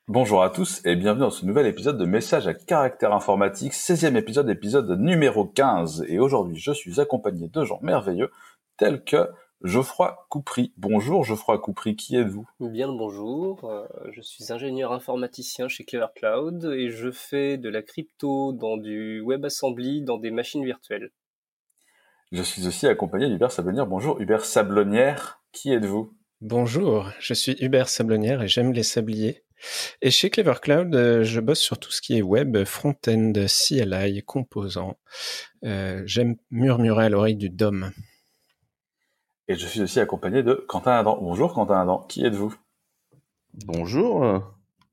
Bonjour à tous et bienvenue dans ce nouvel épisode de Messages à caractère informatique, 16e épisode numéro 15. Et aujourd'hui, je suis accompagné de gens merveilleux tels que Geoffroy Coupry. Bonjour Geoffroy Coupry, qui êtes-vous ? Bien le bonjour, je suis ingénieur informaticien chez Clever Cloud et je fais de la crypto dans du WebAssembly dans des machines virtuelles. Je suis aussi accompagné d'Hubert Sablonnière. Bonjour Hubert Sablonnière, qui êtes-vous ? Bonjour, je suis Hubert Sablonnière et j'aime les sabliers. Et chez Clever Cloud, je bosse sur tout ce qui est web, front-end, CLI, composants. J'aime murmurer à l'oreille du DOM. Et je suis aussi accompagné de Quentin Adam. Bonjour Quentin Adam, qui êtes-vous ? Bonjour.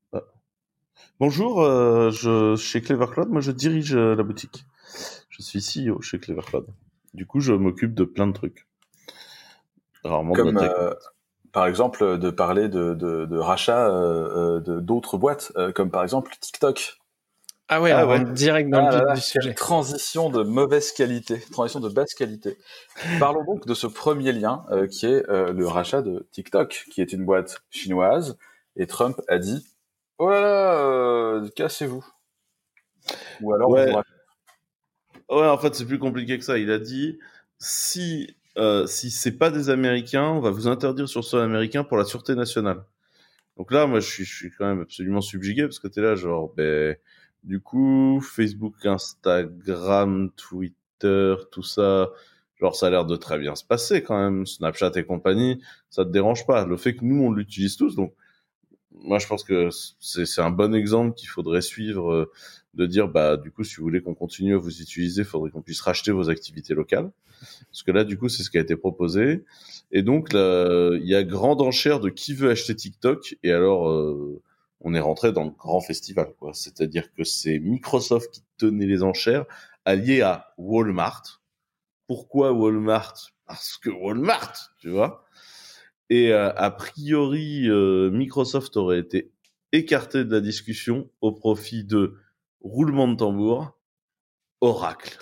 Chez Clever Cloud, moi je dirige la boutique. Je suis CEO chez Clever Cloud. Du coup, je m'occupe de plein de trucs. Rarement de la tech. Par exemple, de parler de rachat d'autres boîtes, comme par exemple TikTok. Ah ouais, on rentre direct dans le vif du sujet. Transition de mauvaise qualité, transition de basse qualité. Parlons donc de ce premier lien qui est le rachat de TikTok, qui est une boîte chinoise, et Trump a dit « Oh là là, cassez-vous ». Ou alors Ouais, en fait, c'est plus compliqué que ça. Il a dit si c'est pas des Américains, on va vous interdire sur le sol américain pour la sûreté nationale. Donc là, moi, je suis quand même absolument subjugué parce que t'es là, genre, du coup, Facebook, Instagram, Twitter, tout ça, genre, ça a l'air de très bien se passer quand même. Snapchat et compagnie, ça te dérange pas. Le fait que nous, on l'utilise tous, donc, moi, je pense que c'est un bon exemple qu'il faudrait suivre, de dire, du coup, si vous voulez qu'on continue à vous utiliser, il faudrait qu'on puisse racheter vos activités locales. Parce que là, du coup, c'est ce qui a été proposé. Et donc, là, il y a grande enchère de qui veut acheter TikTok. Et alors, on est rentré dans le grand festival, quoi. C'est-à-dire que c'est Microsoft qui tenait les enchères, allié à Walmart. Pourquoi Walmart ? Parce que Walmart, tu vois. Et a priori, Microsoft aurait été écarté de la discussion au profit de, roulement de tambour, Oracle.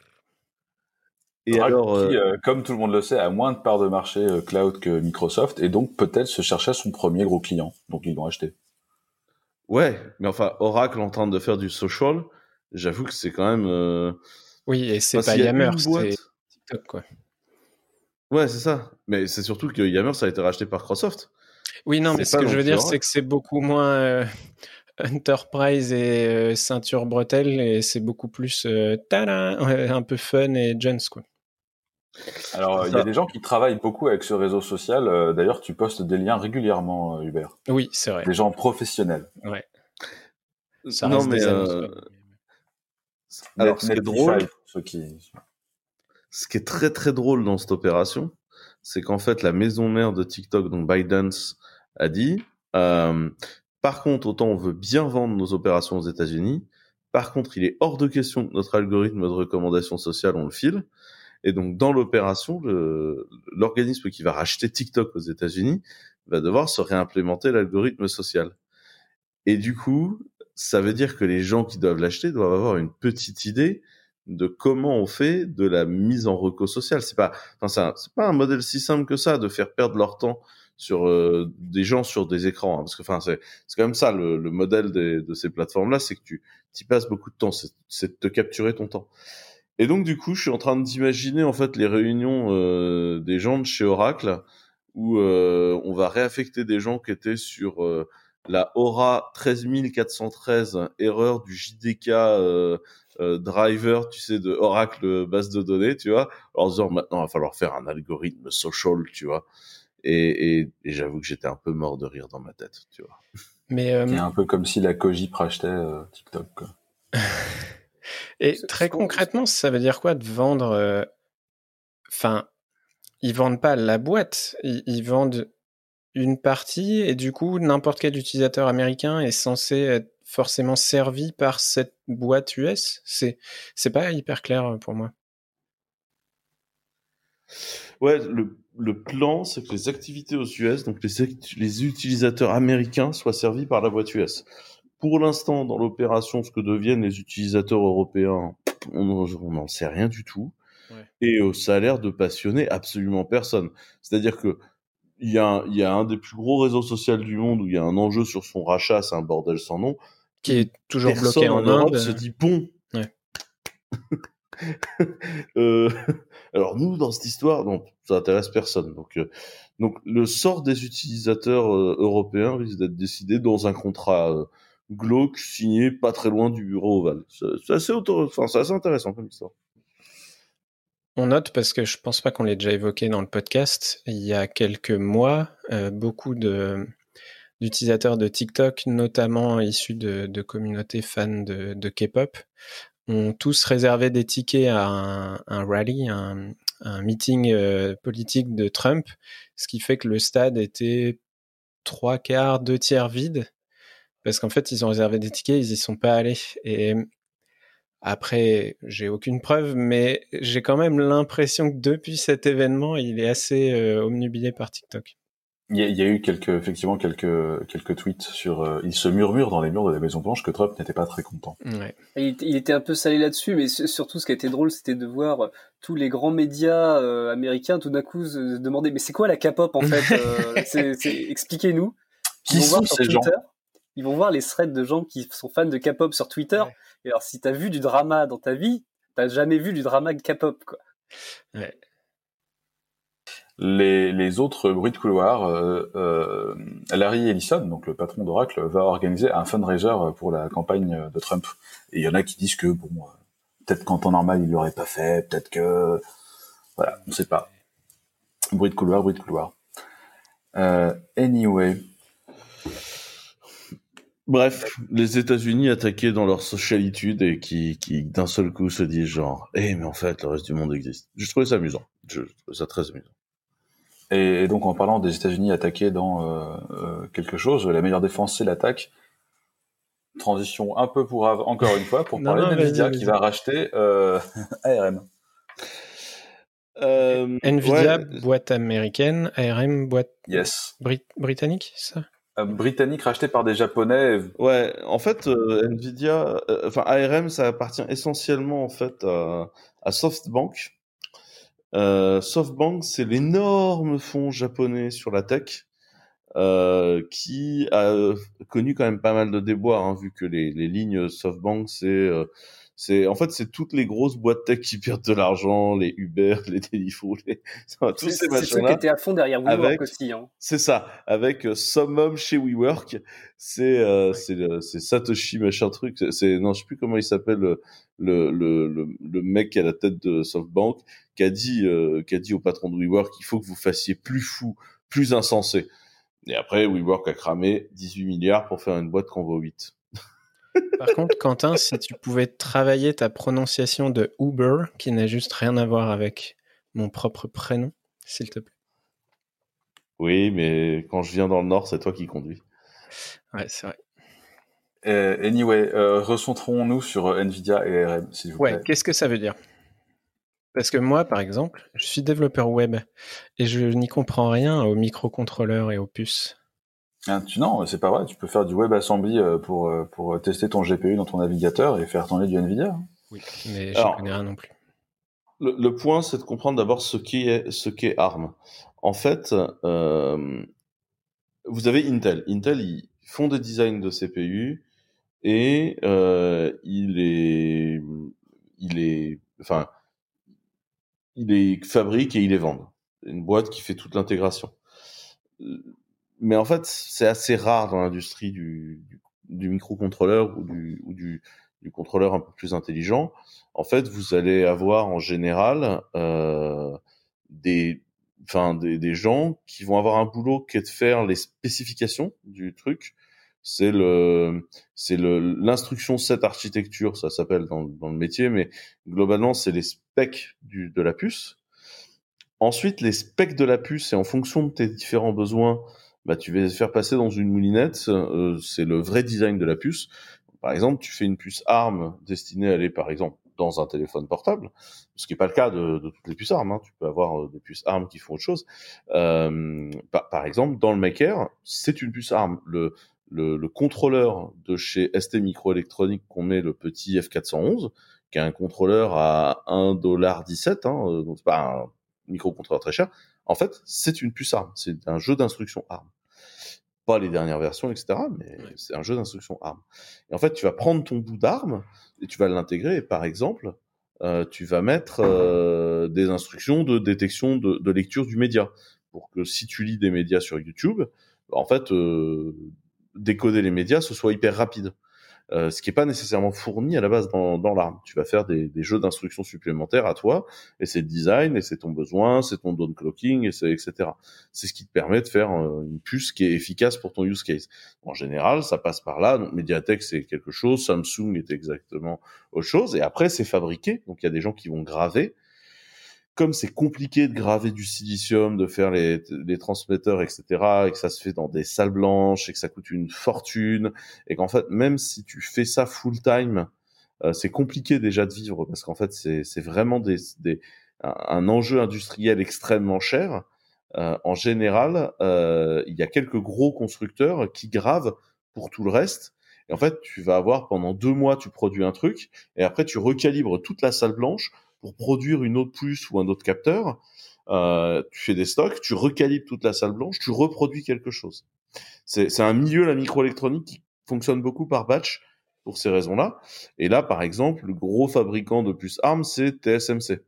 Et Oracle qui, comme tout le monde le sait, a moins de parts de marché cloud que Microsoft, et donc peut-être se chercher son premier gros client. Donc ils l'ont acheté. Ouais, mais enfin, Oracle en train de faire du social, j'avoue que c'est quand même... Oui, et c'est pas Yammer, c'est TikTok, quoi. Ouais, c'est ça. Mais c'est surtout que Yammer, ça a été racheté par Microsoft. Oui, non, mais ce que je veux dire, c'est que c'est beaucoup moins Enterprise et ceinture bretelle, et c'est beaucoup plus un peu fun et Jones, quoi. Alors, il y a des gens qui travaillent beaucoup avec ce réseau social. D'ailleurs, tu postes des liens régulièrement, Hubert. Oui, c'est vrai. Des gens professionnels. Ouais. Ça non, mais... Alors, ce qui est drôle... Ce qui est très très drôle dans cette opération, c'est qu'en fait, la maison mère de TikTok, donc ByteDance, a dit par contre, autant on veut bien vendre nos opérations aux États-Unis, par contre, il est hors de question que notre algorithme de recommandation sociale, on le file. Et donc, dans l'opération, l'organisme qui va racheter TikTok aux États-Unis va devoir se réimplémenter l'algorithme social. Et du coup, ça veut dire que les gens qui doivent l'acheter doivent avoir une petite idée de comment on fait de la mise en reco social. C'est pas un modèle si simple que ça de faire perdre leur temps sur des gens sur des écrans, hein, parce que c'est quand même ça le modèle de ces plateformes là, c'est que tu y passes beaucoup de temps, c'est de te capturer ton temps. Et donc du coup, je suis en train d'imaginer en fait les réunions des gens de chez Oracle où on va réaffecter des gens qui étaient sur la Aura 13413, erreur du JDK driver, tu sais, de Oracle base de données, tu vois, en disant maintenant il va falloir faire un algorithme social, tu vois. Et j'avoue que j'étais un peu mort de rire dans ma tête, tu vois. Mais c'est un peu comme si la Cogip rachetait TikTok, quoi. Et très concrètement, ça veut dire quoi de vendre ils vendent pas la boîte, ils vendent une partie, et du coup, n'importe quel utilisateur américain est censé être forcément servi par cette boîte US. C'est pas hyper clair pour moi. Ouais, le plan, c'est que les activités aux US, donc les utilisateurs américains, soient servis par la boîte US. Pour l'instant, dans l'opération, ce que deviennent les utilisateurs européens, on n'en sait rien du tout. Ouais. Et ça a l'air de passionner absolument personne. C'est-à-dire que il y a un des plus gros réseaux sociaux du monde où il y a un enjeu sur son rachat, c'est un bordel sans nom. Qui est toujours Personne bloqué en Europe Inde. se dit bon. Ouais. Alors nous, dans cette histoire, donc ça intéresse personne. Donc le sort des utilisateurs européens risque d'être décidé dans un contrat glauque signé pas très loin du bureau ovale. C'est assez c'est assez intéressant comme histoire. On note, parce que je pense pas qu'on l'ait déjà évoqué dans le podcast, il y a quelques mois, beaucoup d'utilisateurs de TikTok, notamment issus de communautés fans de K-pop, ont tous réservé des tickets à un rally, un meeting politique de Trump, ce qui fait que le stade était 3/4, 2/3 vide, parce qu'en fait, ils ont réservé des tickets, ils y sont pas allés. Et après, j'ai aucune preuve, mais j'ai quand même l'impression que depuis cet événement, il est assez omnubilé par TikTok. Il y a eu effectivement quelques tweets sur. Il se murmure dans les murs de la Maison Blanche que Trump n'était pas très content. Ouais. Il était un peu salé là-dessus, mais surtout ce qui a été drôle, c'était de voir tous les grands médias américains tout d'un coup se demander mais c'est quoi la K-pop en fait expliquez-nous. Qui sont ces gens? Ils vont voir les threads de gens qui sont fans de K-pop sur Twitter. Ouais. Et alors, si t'as vu du drama dans ta vie, t'as jamais vu du drama de K-pop, quoi. Ouais. Les autres bruits de couloir, Larry Ellison, donc le patron d'Oracle, va organiser un fundraiser pour la campagne de Trump. Et il y en a qui disent que, bon, peut-être qu'en temps normal, il l'aurait pas fait, peut-être que... Voilà, on sait pas. Bruit de couloir. Anyway... Bref, les États-Unis attaqués dans leur socialitude et qui d'un seul coup se disent genre, mais en fait, le reste du monde existe. Je trouvais ça amusant. Je trouvais ça très amusant. Et donc, en parlant des États-Unis attaqués dans quelque chose, la meilleure défense, c'est l'attaque. Transition un peu pourrave, encore une fois, pour parler d'NVIDIA qui va racheter ARM. NVIDIA, boîte américaine, ARM, boîte britannique, c'est ça? Britannique racheté par des Japonais. Ouais, en fait, NVIDIA, ARM, ça appartient essentiellement en fait à SoftBank. SoftBank, c'est l'énorme fonds japonais sur la tech qui a connu quand même pas mal de déboires, hein, vu que les lignes SoftBank, c'est en fait c'est toutes les grosses boîtes tech qui perdent de l'argent, les Uber, les Deliveroo, tous ces machins-là. C'est ceux qui étaient à fond derrière WeWork aussi. Hein. C'est ça, avec Summum chez WeWork, c'est Satoshi machin truc, non je sais plus comment il s'appelle le mec à la tête de SoftBank qui a dit au patron de WeWork il faut que vous fassiez plus fou, plus insensé. Et après, WeWork a cramé 18 milliards pour faire une boîte qu'on vaut 8. Par contre, Quentin, si tu pouvais travailler ta prononciation de Uber, qui n'a juste rien à voir avec mon propre prénom, s'il te plaît. Oui, mais quand je viens dans le Nord, c'est toi qui conduis. Ouais, c'est vrai. Anyway, recentrons-nous sur NVIDIA et ARM, s'il vous plaît. Ouais, qu'est-ce que ça veut dire ? Parce que moi, par exemple, je suis développeur web et je n'y comprends rien aux microcontrôleurs et aux puces. Non, c'est pas vrai. Tu peux faire du WebAssembly pour tester ton GPU dans ton navigateur et faire tourner du NVIDIA. Oui, mais je connais rien non plus. Le point, c'est de comprendre d'abord ce qu'est ARM. En fait, vous avez Intel. Intel, ils font des designs de CPU et ils les fabriquent et ils les vendent. Une boîte qui fait toute l'intégration. Mais en fait, c'est assez rare dans l'industrie du microcontrôleur ou du contrôleur un peu plus intelligent. En fait, vous allez avoir en général des gens qui vont avoir un boulot qui est de faire les spécifications du truc. C'est l'instruction set architecture, ça s'appelle dans le métier, mais globalement, c'est les specs de la puce. Ensuite, les specs de la puce, et en fonction de tes différents besoins, tu vas les faire passer dans une moulinette. C'est le vrai design de la puce. Par exemple, tu fais une puce ARM destinée à aller, par exemple, dans un téléphone portable, ce qui n'est pas le cas de toutes les puces ARM. Hein. Tu peux avoir des puces ARM qui font autre chose. Par exemple, dans le Maker, c'est une puce ARM. Le contrôleur de chez ST Microelectronics qu'on met, le petit F411, qui est un contrôleur à $1.17, hein, donc c'est pas microcontrôleur très cher. En fait, c'est une puce ARM. C'est un jeu d'instruction ARM. Pas les dernières versions, etc., mais c'est un jeu d'instruction ARM. Et en fait, tu vas prendre ton bout d'ARM et tu vas l'intégrer. Et par exemple, tu vas mettre des instructions de détection de lecture du média. Pour que si tu lis des médias sur YouTube, en fait, décoder les médias, ce soit hyper rapide. Ce qui n'est pas nécessairement fourni à la base dans l'ARM. Tu vas faire des jeux d'instructions supplémentaires à toi, et c'est le design, et c'est ton besoin, c'est ton downclocking, etc. C'est ce qui te permet de faire une puce qui est efficace pour ton use case. En général, ça passe par là. Donc, MediaTek, c'est quelque chose, Samsung est exactement autre chose, et après, c'est fabriqué. Donc, il y a des gens qui vont graver. Comme c'est compliqué de graver du silicium, de faire les transmetteurs, etc., et que ça se fait dans des salles blanches, et que ça coûte une fortune, et qu'en fait, même si tu fais ça full time, c'est compliqué déjà de vivre, parce qu'en fait, c'est vraiment un enjeu industriel extrêmement cher. En général, il y a quelques gros constructeurs qui gravent pour tout le reste. Et en fait, tu vas avoir pendant 2 mois, tu produis un truc, et après, tu recalibres toute la salle blanche pour produire une autre puce ou un autre capteur. Tu fais des stocks, tu recalibres toute la salle blanche, tu reproduis quelque chose. C'est un milieu, la microélectronique, qui fonctionne beaucoup par batch pour ces raisons-là. Et là, par exemple, le gros fabricant de puces ARM, c'est TSMC.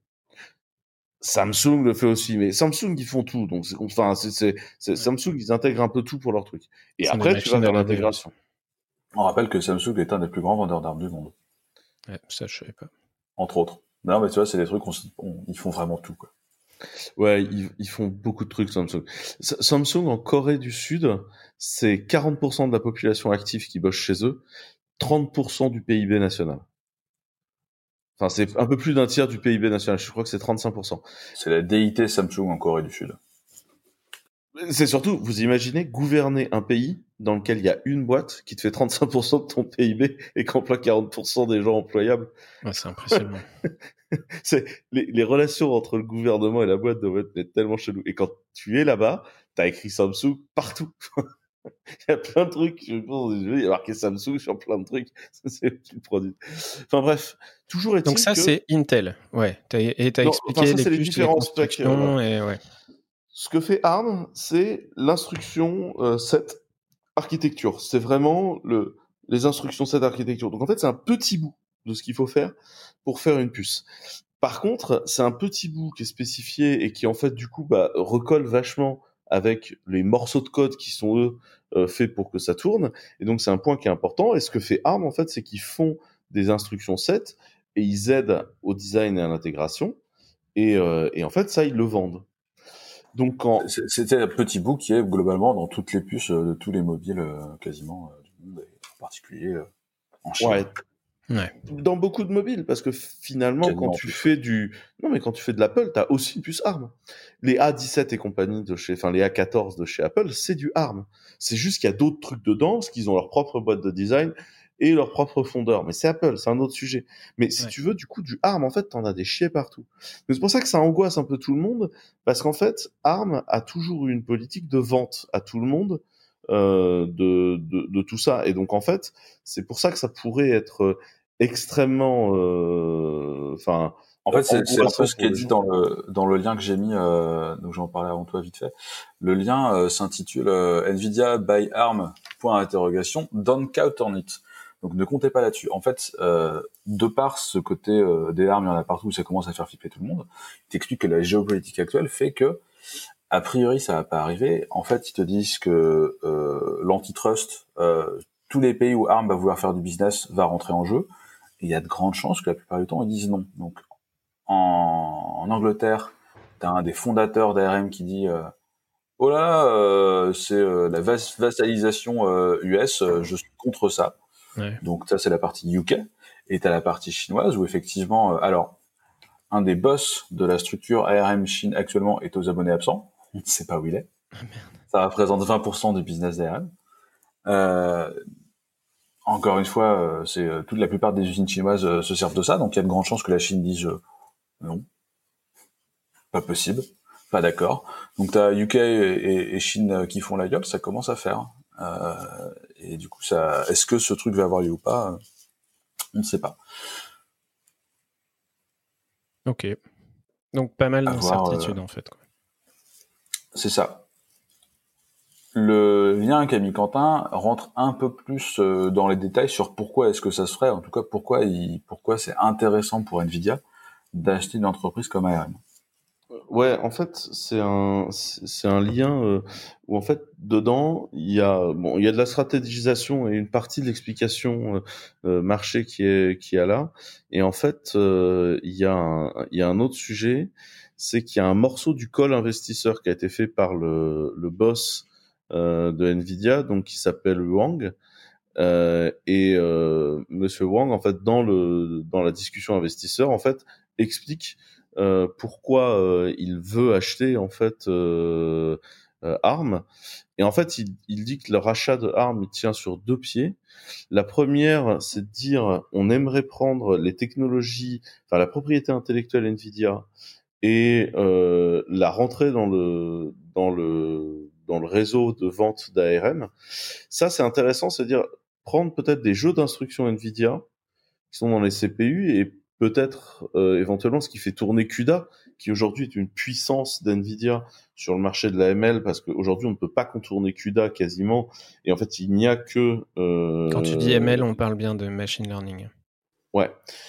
Samsung le fait aussi, mais Samsung, ils font tout. Donc, Samsung, ils intègrent un peu tout pour leur truc. Et C'est après, des tu vas machines à vers laver. hein. l'intégration. On rappelle que Samsung est un des plus grands vendeurs d'armes du monde. Ouais, ça, je savais pas. Entre autres. Non, mais tu vois, c'est des trucs, ils font vraiment tout, quoi. Ouais, ils font beaucoup de trucs, Samsung. Samsung, en Corée du Sud, c'est 40% de la population active qui bosse chez eux, 30% du PIB national. Enfin, c'est un peu plus d'un tiers du PIB national. Je crois que c'est 35%. C'est la DIT Samsung en Corée du Sud. C'est surtout, vous imaginez gouverner un pays dans lequel il y a une boîte qui te fait 35% de ton PIB et qui emploie 40% des gens employables. Ouais, c'est impressionnant. Les relations entre le gouvernement et la boîte doivent être tellement chelou. Et quand tu es là-bas, t'as écrit Samsung partout. Il y a plein de trucs. Il y a marqué Samsung sur plein de trucs. C'est le produit. Enfin bref, toujours est-il Donc ça, que... c'est Intel. Ouais. T'as expliqué ça, les c'est les puces, les différents specs. constructions et ouais. Ce que fait ARM, c'est l'instruction 7 architecture. C'est vraiment les instructions 7 architecture. Donc en fait, c'est un petit bout de ce qu'il faut faire pour faire une puce. Par contre, c'est un petit bout qui est spécifié et qui en fait du coup recolle vachement avec les morceaux de code qui sont eux faits pour que ça tourne. Et donc c'est un point qui est important. Et ce que fait ARM en fait, c'est qu'ils font des instructions 7 et ils aident au design et à l'intégration. Et en fait, ça, ils le vendent. Donc C'était un petit bout qui est globalement dans toutes les puces de tous les mobiles quasiment du monde, et en particulier en Chine. Ouais. Dans beaucoup de mobiles, parce que finalement, Quasiment quand tu fais quand tu fais de l'Apple, t'as aussi une puce ARM. Les A17 et compagnie les A14 de chez Apple, c'est du ARM. C'est juste qu'il y a d'autres trucs dedans, parce qu'ils ont leur propre boîte de design et leur propre fondeur. Mais c'est Apple, c'est un autre sujet. Mais si tu veux, du coup, du ARM, en fait, t'en as des chiés partout. Donc, c'est pour ça que ça angoisse un peu tout le monde, parce qu'en fait, ARM a toujours eu une politique de vente à tout le monde de tout ça. Et donc, en fait, c'est pour ça que ça pourrait être extrêmement en fait, c'est un peu ce qui est dit gens. dans le lien que j'ai mis, donc j'en parlais avant toi vite fait. Le lien s'intitule Nvidia by ARM, point d'interrogation, don't count on it. Donc ne comptez pas là-dessus. En fait, de par ce côté des armes, il y en a partout, ça commence à faire flipper tout le monde. Il t'explique que la géopolitique actuelle fait que, a priori, ça va pas arriver. En fait, ils te disent que l'antitrust, tous les pays où ARM va vouloir faire du business va rentrer en jeu. Et il y a de grandes chances que la plupart du temps, ils disent non. Donc, en Angleterre, t'as un des fondateurs d'ARM qui dit oh là, c'est la vassalisation US, je suis contre ça. Ouais. Donc ça, c'est la partie UK. Et t'as la partie chinoise où effectivement, alors, un des boss de la structure ARM Chine actuellement est aux abonnés absents. On ne sait pas où il est. Ça représente 20% du business d'ARM. Encore une fois, toute la plupart des usines chinoises se servent de ça, donc il y a de grandes chances que la Chine dise non, pas possible, pas d'accord. Donc t'as UK et Chine qui font la gueule, ça commence à faire. Et du coup, est-ce que ce truc va avoir lieu ou pas? On ne sait pas. Ok. Donc pas mal avoir, d'incertitudes en fait. Quoi. C'est ça. Le lien qu'a mis Quentin rentre un peu plus dans les détails sur pourquoi est-ce que ça se ferait, en tout cas pourquoi c'est intéressant pour Nvidia d'acheter une entreprise comme ARM. Ouais, en fait, c'est un lien où en fait dedans il y a de la stratégisation et une partie de l'explication marché qui est là. Et en fait, il y a un autre sujet, c'est qu'il y a un morceau du call investisseur qui a été fait par le boss de Nvidia, donc qui s'appelle Wang. Monsieur Wang, en fait, dans la discussion investisseur, en fait, explique pourquoi il veut acheter en fait ARM. Et en fait, il dit que le rachat de ARM il tient sur 2 pieds. La première, c'est de dire on aimerait prendre les technologies, enfin la propriété intellectuelle Nvidia et la rentrer dans le réseau de vente d'ARM. Ça, c'est intéressant, c'est-à-dire prendre peut-être des jeux d'instruction Nvidia qui sont dans les CPU et peut-être éventuellement ce qui fait tourner CUDA, qui aujourd'hui est une puissance d'Nvidia sur le marché de la ML, parce qu'aujourd'hui on ne peut pas contourner CUDA quasiment, et en fait il n'y a que... Quand tu dis ML, on parle bien de machine learning. Ouais.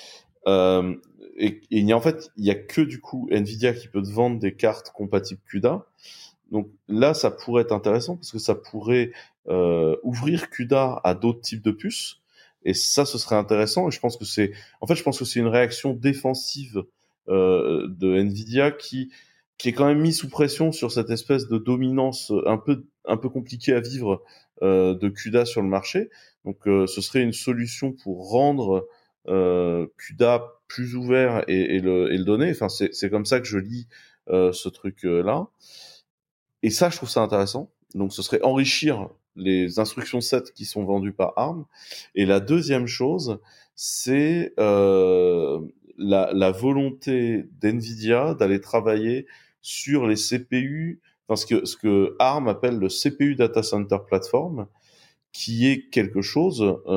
Et il y a que du coup Nvidia qui peut te vendre des cartes compatibles CUDA. Donc là, ça pourrait être intéressant parce que ça pourrait ouvrir CUDA à d'autres types de puces. Et ça, ce serait intéressant. Et je pense que c'est une réaction défensive de Nvidia qui est quand même mis sous pression sur cette espèce de dominance un peu compliquée à vivre de CUDA sur le marché. Donc, ce serait une solution pour rendre CUDA plus ouvert et le donner. Enfin, c'est comme ça que je lis ce truc-là. Et ça, je trouve ça intéressant. Donc, ce serait enrichir les instructions 7 qui sont vendues par ARM. Et la deuxième chose, c'est la volonté d'NVIDIA d'aller travailler sur les CPU, enfin, ce que ARM appelle le CPU Data Center Platform, qui est quelque chose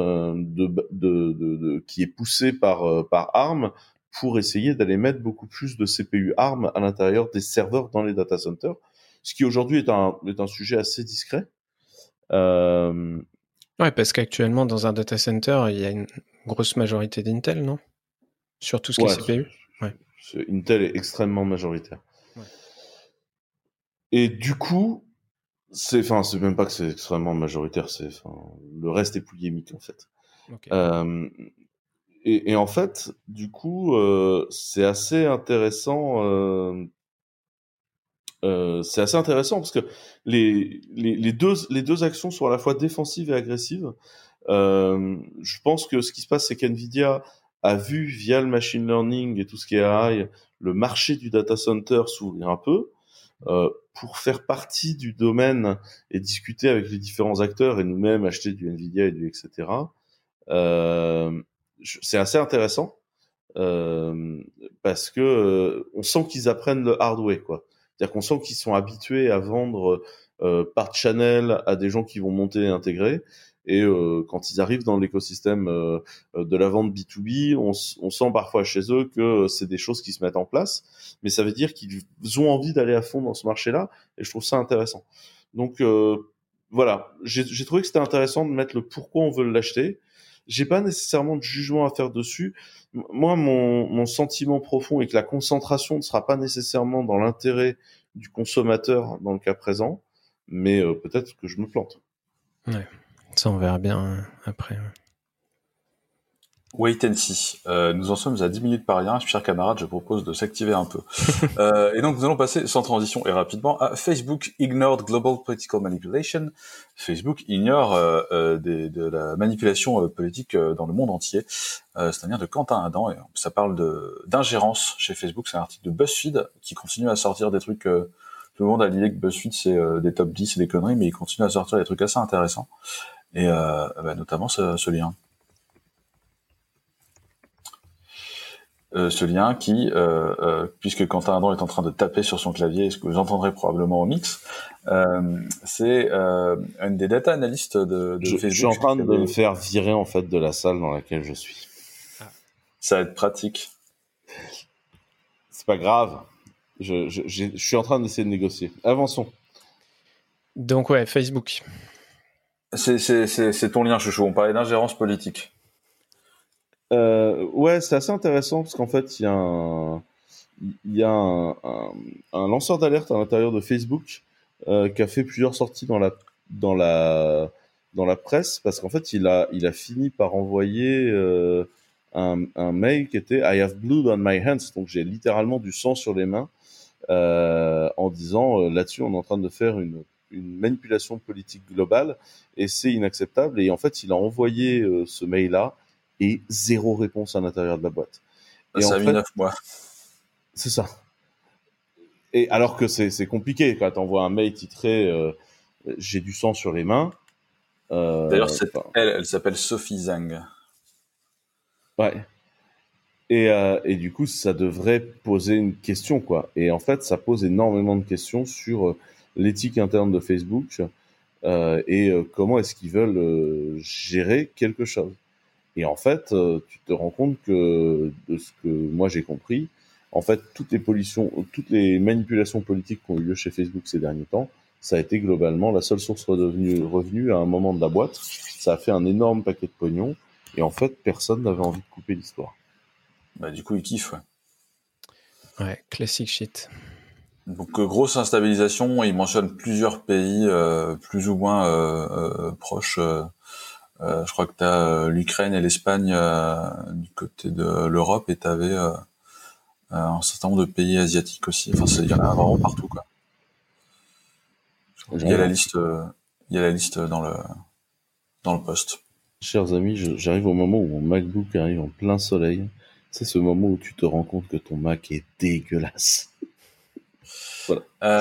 qui est poussé par ARM pour essayer d'aller mettre beaucoup plus de CPU ARM à l'intérieur des serveurs dans les data centers, ce qui aujourd'hui est un sujet assez discret. Ouais, parce qu'actuellement, dans un data center, il y a une grosse majorité d'Intel, non? Sur tout ce qui est CPU. Ouais. Intel est extrêmement majoritaire. Ouais. Et du coup, c'est même pas que c'est extrêmement majoritaire, le reste est pouillémique en fait. Okay. Et en fait, du coup, c'est assez intéressant. C'est assez intéressant parce que les deux actions sont à la fois défensives et agressives. Je pense que ce qui se passe, c'est qu'NVIDIA a vu via le machine learning et tout ce qui est AI, le marché du data center s'ouvrir un peu. Pour faire partie du domaine et discuter avec les différents acteurs et nous-mêmes acheter du Nvidia et du etc. C'est assez intéressant parce que on sent qu'ils apprennent le hard way, quoi. C'est-à-dire qu'on sent qu'ils sont habitués à vendre par channel à des gens qui vont monter et intégrer. Et quand ils arrivent dans l'écosystème de la vente B2B, on sent parfois chez eux que c'est des choses qui se mettent en place. Mais ça veut dire qu'ils ont envie d'aller à fond dans ce marché-là. Et je trouve ça intéressant. Donc voilà, j'ai trouvé que c'était intéressant de mettre le pourquoi on veut l'acheter. J'ai pas nécessairement de jugement à faire dessus. Moi, mon sentiment profond est que la concentration ne sera pas nécessairement dans l'intérêt du consommateur dans le cas présent, mais peut-être que je me plante. Ouais, ça on verra bien après. Wait and see. Nous en sommes à 10 minutes par rien. Chers camarades, je propose de s'activer un peu. Et donc, nous allons passer sans transition et rapidement à Facebook ignored global political manipulation. Facebook ignore de la manipulation politique dans le monde entier. C'est un lien de Quentin Adam et ça parle d'ingérence chez Facebook. C'est un article de BuzzFeed qui continue à sortir des trucs. Tout le monde a l'idée que BuzzFeed c'est des top 10 et des conneries, mais il continue à sortir des trucs assez intéressants. Et notamment ce lien. Ce lien qui, puisque Quentin Adam est en train de taper sur son clavier, ce que vous entendrez probablement au mix, c'est une des data analystes de Facebook. Je suis en train de me faire virer en fait de la salle dans laquelle je suis. Ça va être pratique. C'est pas grave. Je suis en train d'essayer de négocier. Avançons. Donc ouais, Facebook. C'est ton lien, chouchou. On parlait d'ingérence politique. Ouais, c'est assez intéressant parce qu'en fait, il y a un lanceur d'alerte à l'intérieur de Facebook qui a fait plusieurs sorties dans la dans la presse parce qu'en fait, il a fini par envoyer un mail qui était I have blood on my hands, donc j'ai littéralement du sang sur les mains, en disant là-dessus, on est en train de faire une manipulation politique globale et c'est inacceptable. Et en fait, il a envoyé ce mail-là et zéro réponse à l'intérieur de la boîte. Et Ça en a mis fait, 9 mois. c'est ça. Et alors que c'est compliqué quand t'envoies un mail titré j'ai du sang sur les mains. D'ailleurs, Enfin, elle s'appelle Sophie Zhang. ouais. Et du coup, ça devrait poser une question, quoi. Et en fait, ça pose énormément de questions sur l'éthique interne de Facebook et comment est-ce qu'ils veulent gérer quelque chose. Et en fait, tu te rends compte que, de ce que moi j'ai compris, en fait, toutes les manipulations politiques qui ont eu lieu chez Facebook ces derniers temps, ça a été globalement la seule source de revenus à un moment de la boîte. Ça a fait un énorme paquet de pognon. Et en fait, personne n'avait envie de couper l'histoire. Bah, du coup, ils kiffent, ouais. Ouais, classic shit. Donc, grosse instabilisation. Il mentionne plusieurs pays plus ou moins proches. Je crois que tu as l'Ukraine et l'Espagne du côté de l'Europe et tu avais un certain nombre de pays asiatiques aussi. Enfin, il y en a vraiment partout, quoi. Il y a la liste dans le post. Chers amis, j'arrive au moment où mon MacBook arrive en plein soleil. C'est ce moment où tu te rends compte que ton Mac est dégueulasse. Voilà.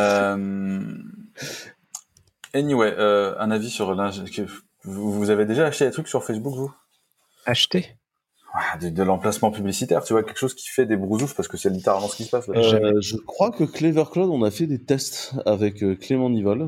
Anyway, un avis sur vous avez déjà acheté des trucs sur Facebook, vous? Acheter? De l'emplacement publicitaire, tu vois, quelque chose qui fait des brousoufs parce que c'est littéralement ce qui se passe. Là. Je crois que Clever Cloud, on a fait des tests avec Clément Nivol.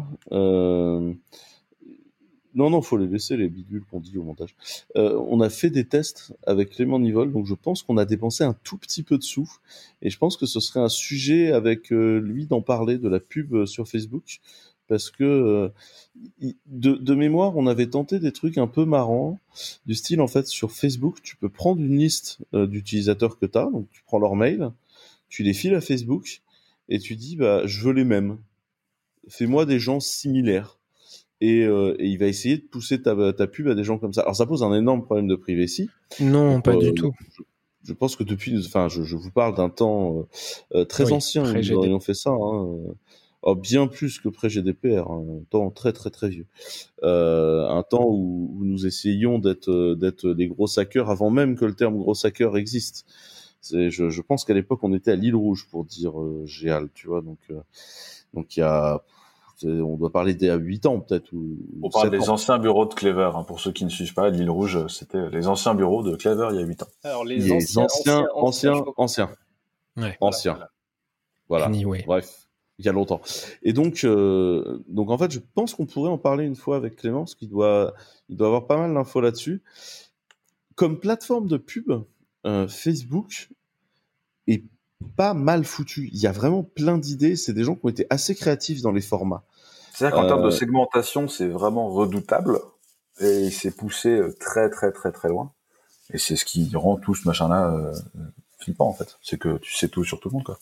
Non, faut les laisser, les bidules qu'on dit au montage. On a fait des tests avec Clément Nivol, donc je pense qu'on a dépensé un tout petit peu de sous. Et je pense que ce serait un sujet avec lui d'en parler de la pub sur Facebook. Parce que de mémoire, on avait tenté des trucs un peu marrants, du style en fait sur Facebook, tu peux prendre une liste d'utilisateurs que tu as, donc tu prends leur mail, tu les files à Facebook et tu dis bah je veux les mêmes, fais-moi des gens similaires et il va essayer de pousser ta pub à des gens comme ça. Alors ça pose un énorme problème de privacy. Non, Donc, pas du tout. Je pense que je vous parle d'un temps très ancien où nous aurions fait ça. Bien plus que pré-GDPR, un temps très très très vieux. Un temps où nous essayions d'être les gros hackers avant même que le terme gros hacker existe. Je pense qu'à l'époque on était à l'île Rouge pour dire Géal, tu vois, donc il y a on doit parler d'il y a 8 ans peut-être. On parle des anciens bureaux de Clever, hein, pour ceux qui ne suivent pas, l'île Rouge, c'était les anciens bureaux de Clever il y a 8 ans. Alors les anciens. Ouais. Anciens. Voilà. Anyway. Bref, il y a longtemps. Et donc en fait, je pense qu'on pourrait en parler une fois avec Clément, parce qu'il doit avoir pas mal d'infos là-dessus. Comme plateforme de pub, Facebook est pas mal foutu. Il y a vraiment plein d'idées. C'est des gens qui ont été assez créatifs dans les formats. C'est-à-dire qu'en termes de segmentation, c'est vraiment redoutable et c'est poussé très très très très loin. Et c'est ce qui rend tout ce machin-là flippant en fait. C'est que tu sais tout sur tout le monde, quoi.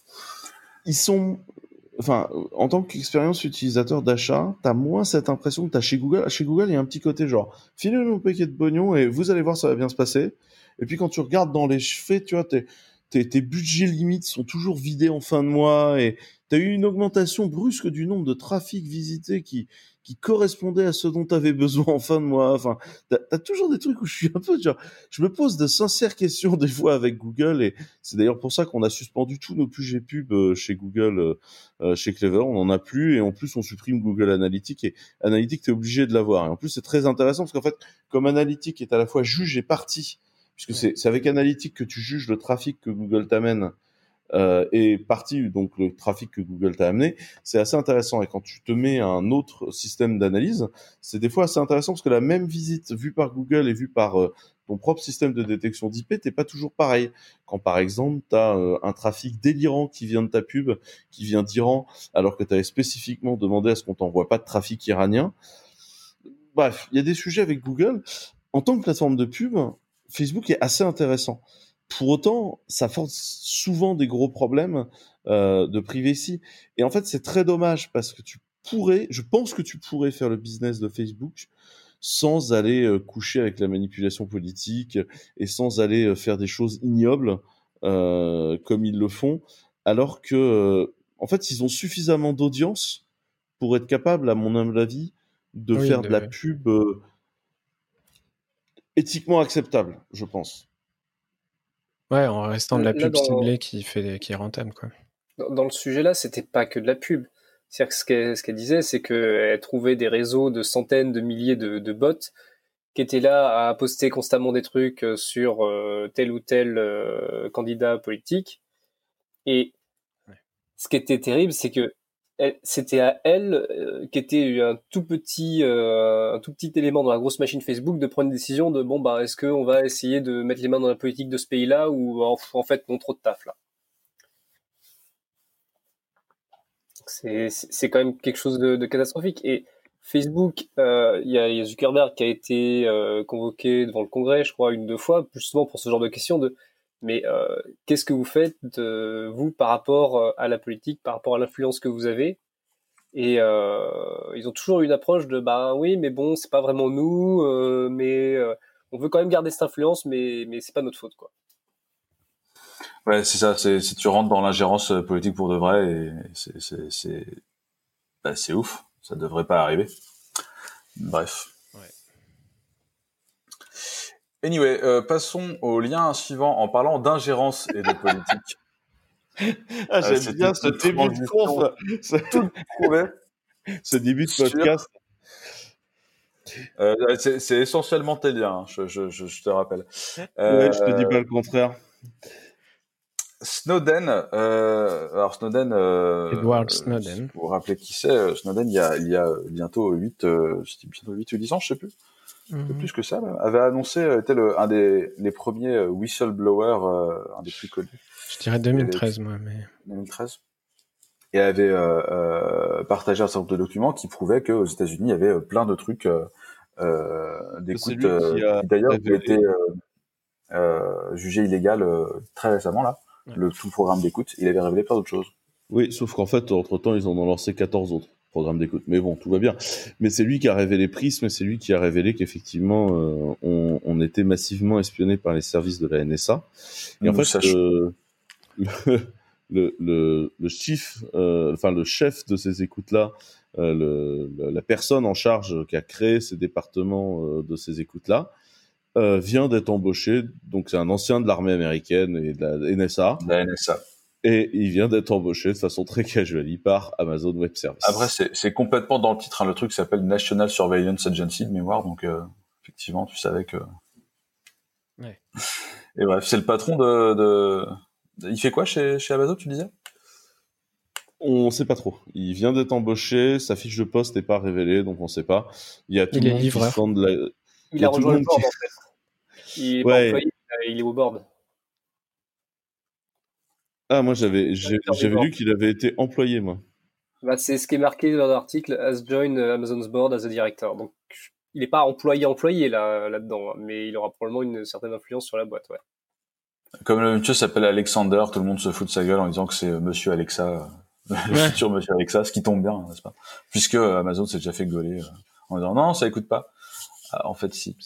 En tant qu'expérience utilisateur d'achat, t'as moins cette impression que t'as chez Google. Chez Google, il y a un petit côté genre, filez-nous un paquet de pognon et vous allez voir, ça va bien se passer. Et puis quand tu regardes dans les faits, tu vois, tes budgets limites sont toujours vidés en fin de mois et t'as eu une augmentation brusque du nombre de trafics visités qui correspondait à ce dont t'avais besoin en fin de mois. Enfin, t'as toujours des trucs où je suis un peu genre, je me pose de sincères questions des fois avec Google et c'est d'ailleurs pour ça qu'on a suspendu tous nos budgets pub chez Google, chez Clever. On en a plus et en plus on supprime Google Analytics et Analytics t'es obligé de l'avoir. Et en plus c'est très intéressant parce qu'en fait, comme Analytics est à la fois juge et partie, puisque c'est avec Analytics que tu juges le trafic que Google t'amène et partie donc le trafic que Google t'a amené, c'est assez intéressant. Et quand tu te mets à un autre système d'analyse, c'est des fois assez intéressant parce que la même visite vue par Google et vue par ton propre système de détection d'IP, t'es pas toujours pareil. Quand par exemple, tu as un trafic délirant qui vient de ta pub, qui vient d'Iran, alors que tu avais spécifiquement demandé à ce qu'on t'envoie pas de trafic iranien. Bref, il y a des sujets avec Google. En tant que plateforme de pub, Facebook est assez intéressant. Pour autant, ça force souvent des gros problèmes de privacy. Et en fait, c'est très dommage parce que je pense que tu pourrais faire le business de Facebook sans aller coucher avec la manipulation politique et sans aller faire des choses ignobles comme ils le font, alors que en fait, ils ont suffisamment d'audience pour être capables, à mon humble avis, de faire de la pub éthiquement acceptable, je pense. Ouais, en restant de la pub ciblée qui est rentable, quoi. Dans le sujet-là, c'était pas que de la pub. C'est-à-dire que ce qu'elle disait, c'est qu'elle trouvait des réseaux de centaines de milliers de bots qui étaient là à poster constamment des trucs sur tel ou tel candidat politique. Et ce qui était terrible, c'est que c'était à elle qui était un tout petit élément dans la grosse machine Facebook de prendre une décision de est-ce qu'on va essayer de mettre les mains dans la politique de ce pays-là ou en fait non, trop de taf là. C'est quand même quelque chose de catastrophique. Et Facebook, il y a Zuckerberg qui a été convoqué devant le Congrès, je crois, 1-2 fois, justement pour ce genre de questions mais qu'est-ce que vous faites vous par rapport à la politique, par rapport à l'influence que vous avez? Et ils ont toujours une approche de oui, mais bon, c'est pas vraiment nous, mais on veut quand même garder cette influence, mais c'est pas notre faute, quoi. Ouais, c'est ça. Si tu rentres dans l'ingérence politique pour de vrai, et c'est ouf. Ça devrait pas arriver. Bref. Ouais. Anyway, passons au lien suivant en parlant d'ingérence et de politique. J'aime bien ce début de conf. Ce début de podcast. C'est essentiellement tes liens, hein, je te rappelle. Ouais, je te dis pas le contraire. Snowden, alors Snowden, Edward Snowden. Vous vous rappelez qui c'est? Snowden, il y a bientôt 8 ou 10 ans, je sais plus. Un peu plus que ça, même, avait annoncé, était un des premiers whistleblowers, un des plus connus. Je dirais 2013, moi, mais... 2013. Et avait partagé un certain nombre de documents qui prouvaient qu'aux États-Unis, il y avait plein de trucs d'écoute qui d'ailleurs ont été jugés illégales très récemment, là. Ouais. Le tout programme d'écoute, il avait révélé plein d'autres choses. Oui, sauf qu'en fait, entre-temps, ils en ont lancé 14 autres programmes d'écoute. Mais bon, tout va bien. Mais c'est lui qui a révélé Prism, et c'est lui qui a révélé qu'effectivement, on était massivement espionné par les services de la NSA. Et en fait, le chief, le chef de ces écoutes-là, la personne en charge qui a créé ces départements de ces écoutes-là, vient d'être embauché. Donc c'est un ancien de l'armée américaine et de la NSA. La NSA. Et il vient d'être embauché de façon très casual par Amazon Web Services. Après, c'est complètement dans le titre, hein. Le truc s'appelle National Surveillance Agency de mémoire, donc effectivement, tu savais que... Ouais. Et bref, c'est le patron de... Il fait quoi chez Amazon, tu disais? On sait pas trop. Il vient d'être embauché, sa fiche de poste n'est pas révélée, donc on sait pas. Il y a tout le monde qui se sent de la... Il a rejoint le board, en fait. Il est pas employé, il est au board. Ah, moi, j'avais lu qu'il avait été employé, moi. C'est ce qui est marqué dans l'article, has joined Amazon's board as a director. Donc, il n'est pas employé là-dedans, mais il aura probablement une certaine influence sur la boîte, ouais. Comme le monsieur s'appelle Alexander, tout le monde se fout de sa gueule en disant que c'est Monsieur Alexa, le futur Monsieur Alexa, ce qui tombe bien, n'est-ce pas? Puisque Amazon s'est déjà fait gauler en disant non, ça écoute pas. En fait, si.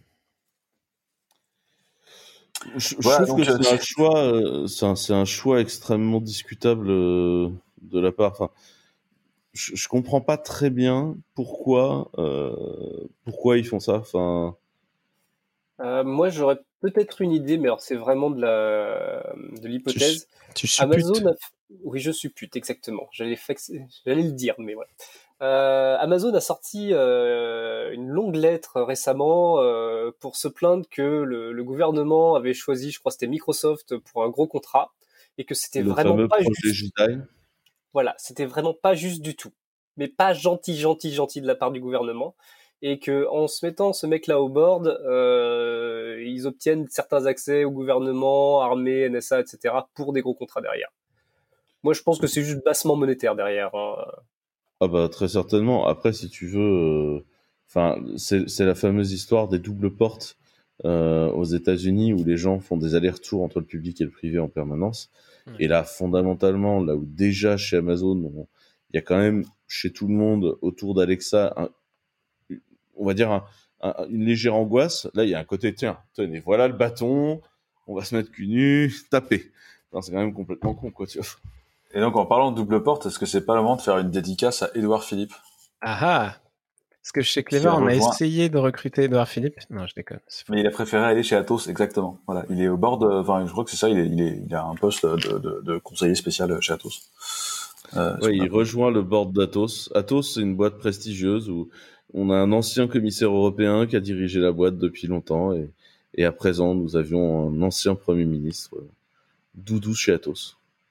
Je trouve que c'est un choix, c'est un choix extrêmement discutable de la part. Enfin, je comprends pas très bien pourquoi ils font ça. Enfin, moi j'aurais peut-être une idée, mais alors c'est vraiment de l'hypothèse. Tu supputes. Amazon oui, je suppute exactement. J'allais le dire, mais voilà. Amazon a sorti une longue lettre récemment pour se plaindre que le gouvernement avait choisi, je crois c'était Microsoft, pour un gros contrat et que c'était vraiment pas juste. Voilà, c'était vraiment pas juste du tout, mais pas gentil de la part du gouvernement et que en se mettant ce mec-là au board, ils obtiennent certains accès au gouvernement, armée, NSA, etc. pour des gros contrats derrière. Moi, je pense que c'est juste bassement monétaire derrière. Hein. Ah bah très certainement. Après, si tu veux, enfin, c'est la fameuse histoire des doubles portes aux États-Unis où les gens font des allers-retours entre le public et le privé en permanence. Ouais. Et là, fondamentalement, là où déjà chez Amazon, il y a quand même chez tout le monde autour d'Alexa, on va dire une légère angoisse. Là, il y a un côté, tiens, tenez, voilà le bâton, on va se mettre cul nu, taper. Non, c'est quand même complètement con, quoi, tu vois. Et donc, en parlant de double porte, est-ce que c'est pas le moment de faire une dédicace à Édouard Philippe? Ah ah! Parce que chez Clever, Qui a on a rejoint- essayé de recruter Édouard Philippe. Non, je déconne. C'est faux. Mais il a préféré aller chez Atos, exactement. Voilà, il est au board, enfin, je crois que c'est ça, il a un poste de conseiller spécial chez Atos. Ouais, il rejoint le board d'Atos. Atos, c'est une boîte prestigieuse où on a un ancien commissaire européen qui a dirigé la boîte depuis longtemps et à présent, nous avions un ancien premier ministre, Doudou chez Atos.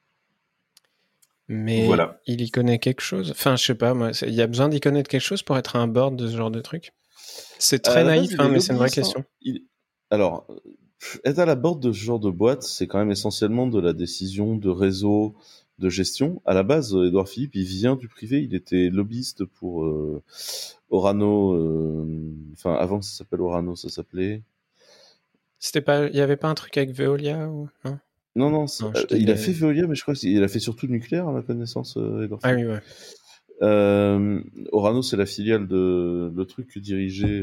Mais Voilà. il y connaît quelque chose. Enfin, je sais pas, moi, il y a besoin d'y connaître quelque chose pour être un board de ce genre de truc. C'est très naïf, hein, mais c'est une vraie question. Alors, être à la board de ce genre de boîte, c'est quand même essentiellement de la décision de réseau, de gestion. À la base, Édouard Philippe, il vient du privé. Il était lobbyiste pour Orano. Enfin, avant que ça s'appelle Orano, ça s'appelait... C'était pas, il y avait pas un truc avec Veolia ou non? Non, je dis il a des- fait Veolia, mais je crois qu'il a fait surtout le nucléaire, à ma connaissance, Édouard Ah Philippe. oui, ouais. Orano, c'est la filiale de le truc que dirigeait...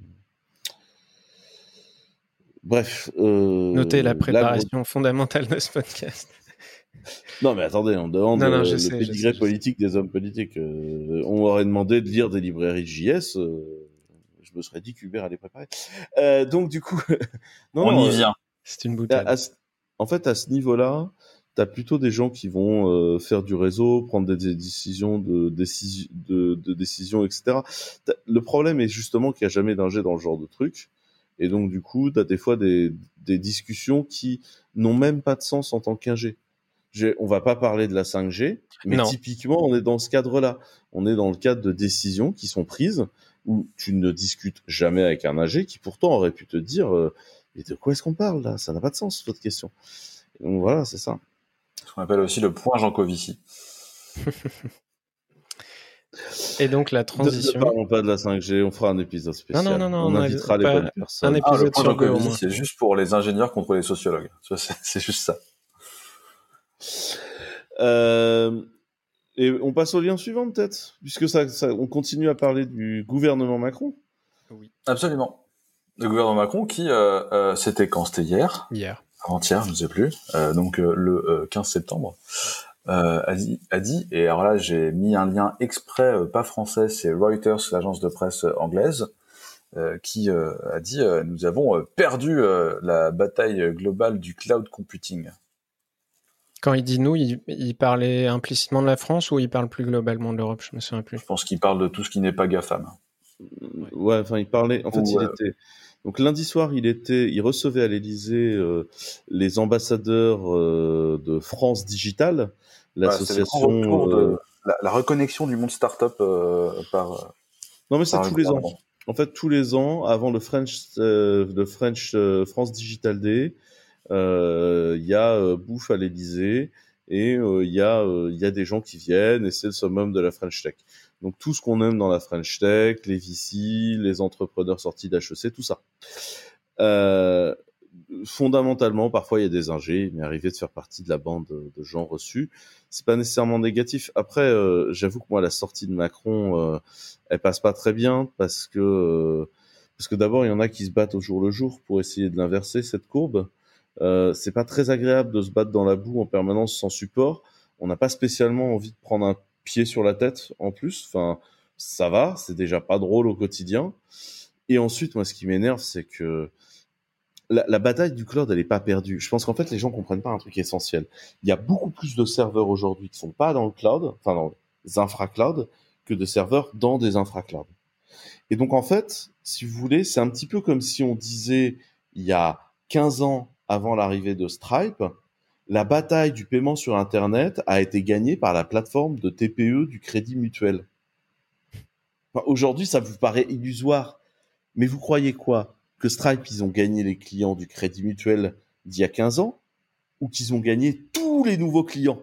Bref. Notez la préparation fondamentale de ce podcast. Non, mais attendez, on demande Non, je le sais, pédigré politique des hommes politiques. On aurait demandé de lire des librairies JS. Je me serais dit qu'Hubert allait préparer. Donc, du coup... On y vient. C'est une boutade. En fait, à ce niveau-là, t'as plutôt des gens qui vont faire du réseau, prendre des décisions de décision, etc. Le problème est justement qu'il n'y a jamais d'ingé dans le genre de truc. Et donc, du coup, t'as des fois des discussions qui n'ont même pas de sens en tant qu'ingé. On va pas parler de la 5G, mais Non. typiquement, on est dans ce cadre-là. On est dans le cadre de décisions qui sont prises où tu ne discutes jamais avec un ingé qui pourtant aurait pu te dire mais de quoi est-ce qu'on parle là? Ça n'a pas de sens, votre question. Et donc voilà, c'est ça. Ce qu'on appelle aussi le point Jancovici. Et donc la transition. Ne parlons pas de la 5G, on fera un épisode spécial. Non, on invitera les bonnes personnes. Un épisode le point sur deux au Jancovici, moins. c'est juste pour les ingénieurs contre les sociologues. Tu vois, c'est juste ça. Et on passe au lien suivant peut-être, puisque on continue à parler du gouvernement Macron. Oui. Absolument. Le gouvernement Macron qui, c'était quand? C'était hier? Avant-hier, je ne sais plus. Donc le 15 septembre. A dit, et alors là j'ai mis un lien exprès pas français, c'est Reuters, l'agence de presse anglaise, qui a dit nous avons perdu la bataille globale du cloud computing. Quand il dit nous, il parlait implicitement de la France ou il parle plus globalement de l'Europe? Je me souviens plus. Je pense qu'il parle de tout ce qui n'est pas GAFAM. Ouais, enfin il parlait. En fait, il était. Donc lundi soir, il recevait à l'Élysée les ambassadeurs de France Digital, l'association. C'est le retour de la reconnexion du monde startup par. Non, mais c'est tous les ans. En fait, tous les ans, avant le French France Digital Day, il y a bouffe à l'Élysée et il y a des gens qui viennent et c'est le summum de la French Tech. Donc tout ce qu'on aime dans la French Tech, les VC, les entrepreneurs sortis d'HEC, tout ça. Fondamentalement, parfois il y a des ingés, il m'est arrivé de faire partie de la bande de gens reçus. C'est pas nécessairement négatif. Après, j'avoue que moi la sortie de Macron, elle passe pas très bien parce que d'abord il y en a qui se battent au jour le jour pour essayer de l'inverser cette courbe. C'est pas très agréable de se battre dans la boue en permanence sans support. On n'a pas spécialement envie de prendre un pied sur la tête en plus. Enfin, ça va, c'est déjà pas drôle au quotidien. Et ensuite, moi, ce qui m'énerve, c'est que la bataille du cloud, elle est pas perdue. Je pense qu'en fait, les gens comprennent pas un truc essentiel. Il y a beaucoup plus de serveurs aujourd'hui qui sont pas dans le cloud, enfin dans les infra-cloud, que de serveurs dans des infra-cloud. Et donc, en fait, si vous voulez, c'est un petit peu comme si on disait, il y a 15 ans avant l'arrivée de Stripe, la bataille du paiement sur Internet a été gagnée par la plateforme de TPE du Crédit Mutuel. Enfin, aujourd'hui, ça vous paraît illusoire. Mais vous croyez quoi? Que Stripe, ils ont gagné les clients du Crédit Mutuel d'il y a 15 ans ou qu'ils ont gagné tous les nouveaux clients?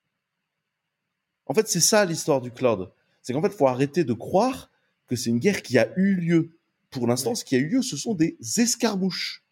En fait, c'est ça l'histoire du cloud. C'est qu'en fait, il faut arrêter de croire que c'est une guerre qui a eu lieu. Pour l'instant, ce qui a eu lieu, ce sont des escarmouches.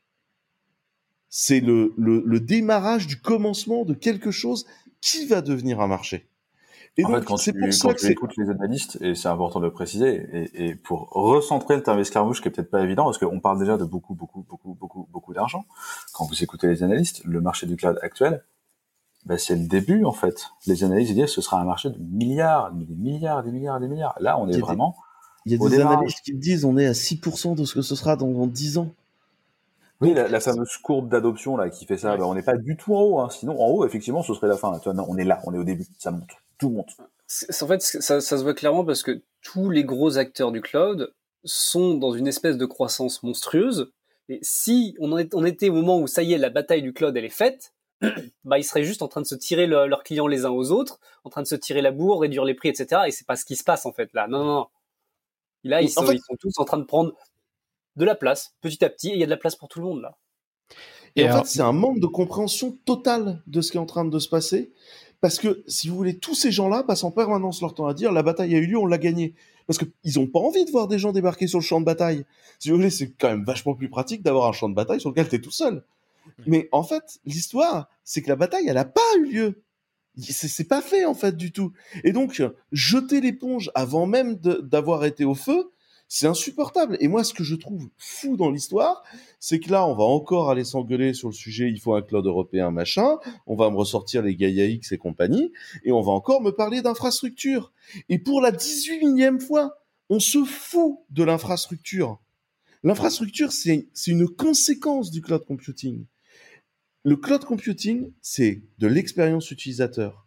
C'est le démarrage du commencement de quelque chose qui va devenir un marché. Et en donc, fait, quand c'est tu, pour ça quand que tu c'est... écoutes les analystes, et c'est important de le préciser, et pour recentrer le terme escarmouche, qui est peut-être pas évident, parce qu'on parle déjà de beaucoup d'argent. Quand vous écoutez les analystes, le marché du cloud actuel, ben c'est le début, en fait. Les analystes disent que ce sera un marché de milliards, des milliards, des milliards, des milliards. Là, on est vraiment Il y a au des démarrage. analystes qui disent on est à 6% de ce que ce sera dans 10 ans. Oui, Donc, la fameuse courbe d'adoption là qui fait ça, Ouais. ben, on n'est pas du tout en haut. Hein. Sinon, en haut, effectivement, ce serait la fin. Tu vois, non, on est là, on est au début, ça monte, tout monte. En fait, ça se voit clairement parce que tous les gros acteurs du cloud sont dans une espèce de croissance monstrueuse. Et si on était au moment où ça y est, la bataille du cloud elle est faite, bah ils seraient juste en train de se tirer leurs clients les uns aux autres, en train de se tirer la bourre, réduire les prix, etc. Et c'est pas ce qui se passe en fait là. Non, non, non. Là, ils sont tous en train de prendre de la place petit à petit. Et il y a de la place pour tout le monde là. Et en fait, c'est un manque de compréhension totale de ce qui est en train de se passer. Parce que, si vous voulez, tous ces gens-là passent en permanence leur temps à dire la bataille a eu lieu, on l'a gagnée. Parce qu'ils n'ont pas envie de voir des gens débarquer sur le champ de bataille. Si vous voulez, c'est quand même vachement plus pratique d'avoir un champ de bataille sur lequel tu es tout seul. Mais en fait, l'histoire, c'est que la bataille, elle n'a pas eu lieu. C'est pas fait, en fait, du tout. Et donc, jeter l'éponge avant même d'avoir été au feu, c'est insupportable. Et moi, ce que je trouve fou dans l'histoire, c'est que là, on va encore aller s'engueuler sur le sujet, il faut un cloud européen, machin, on va me ressortir les Gaia X et compagnie, et on va encore me parler d'infrastructure. Et pour la 18 millième fois, on se fout de l'infrastructure. L'infrastructure, c'est une conséquence du cloud computing. Le cloud computing, c'est de l'expérience utilisateur.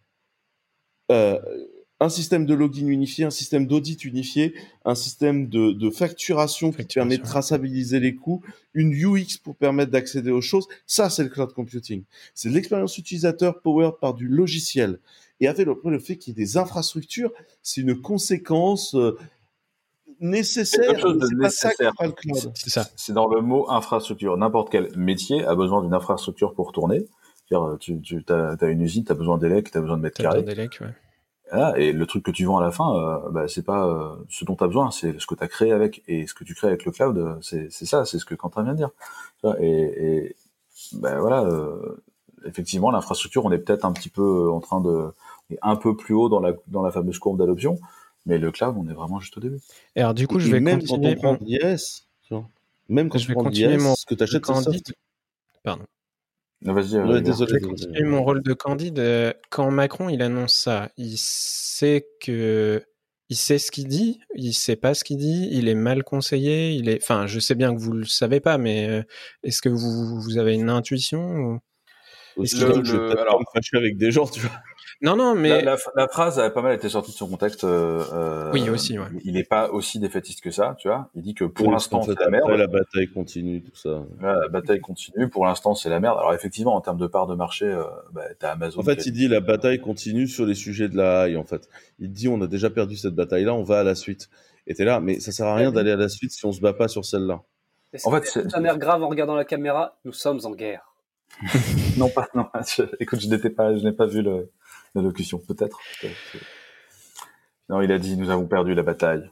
Un système de login unifié, un système d'audit unifié, un système de facturation qui permet de traçabiliser les coûts, une UX pour permettre d'accéder aux choses. Ça, c'est le cloud computing. C'est de l'expérience utilisateur powered par du logiciel. Et avec le fait qu'il y ait des infrastructures, c'est une conséquence nécessaire. C'est pas ça qui fera le cloud. C'est ça. C'est dans le mot infrastructure. N'importe quel métier a besoin d'une infrastructure pour tourner. Tu as une usine, tu as besoin d'élec, tu as besoin de mètres carrés. Et le truc que tu vends à la fin, c'est pas ce dont tu as besoin, c'est ce que tu as créé avec. Et ce que tu crées avec le cloud, c'est ça, c'est ce que Quentin vient de dire. Et voilà, effectivement, l'infrastructure, on est peut-être un petit peu en train de... un peu plus haut dans la fameuse courbe d'adoption. Mais le cloud, on est vraiment juste au début. Et alors, du coup, je vais même continuer. Quand on prend l'IS, même quand je tu vais prends continuer l'IS, mon ce que tu achètes, c'est soft. Pardon. Vas-y, désolé. Je vais continuer mon rôle de Candide. Quand Macron il annonce ça, il sait ce qu'il dit, il sait pas ce qu'il dit, il est mal conseillé, enfin, je sais bien que vous le savez pas, mais est-ce que vous avez une intuition ou... Je vais peut-être me fâcher avec des gens, tu vois. Non, mais la phrase a pas mal été sortie de son contexte. Oui, aussi, ouais. Il n'est pas aussi défaitiste que ça, tu vois. Il dit que pour l'instant, en fait, c'est la merde. La bataille continue, tout ça. La bataille continue. Pour l'instant, c'est la merde. Alors effectivement, en termes de part de marché, t'as Amazon. En fait, il dit la bataille continue sur les sujets de la AI. En fait, il dit on a déjà perdu cette bataille-là, on va à la suite. Et t'es là, mais ça sert à rien d'aller à la suite si on se bat pas sur celle-là. En fait, c'est un air grave en regardant la caméra. Nous sommes en guerre. Non. Écoute, je n'ai pas vu l'allocution, peut-être. Non, il a dit nous avons perdu la bataille.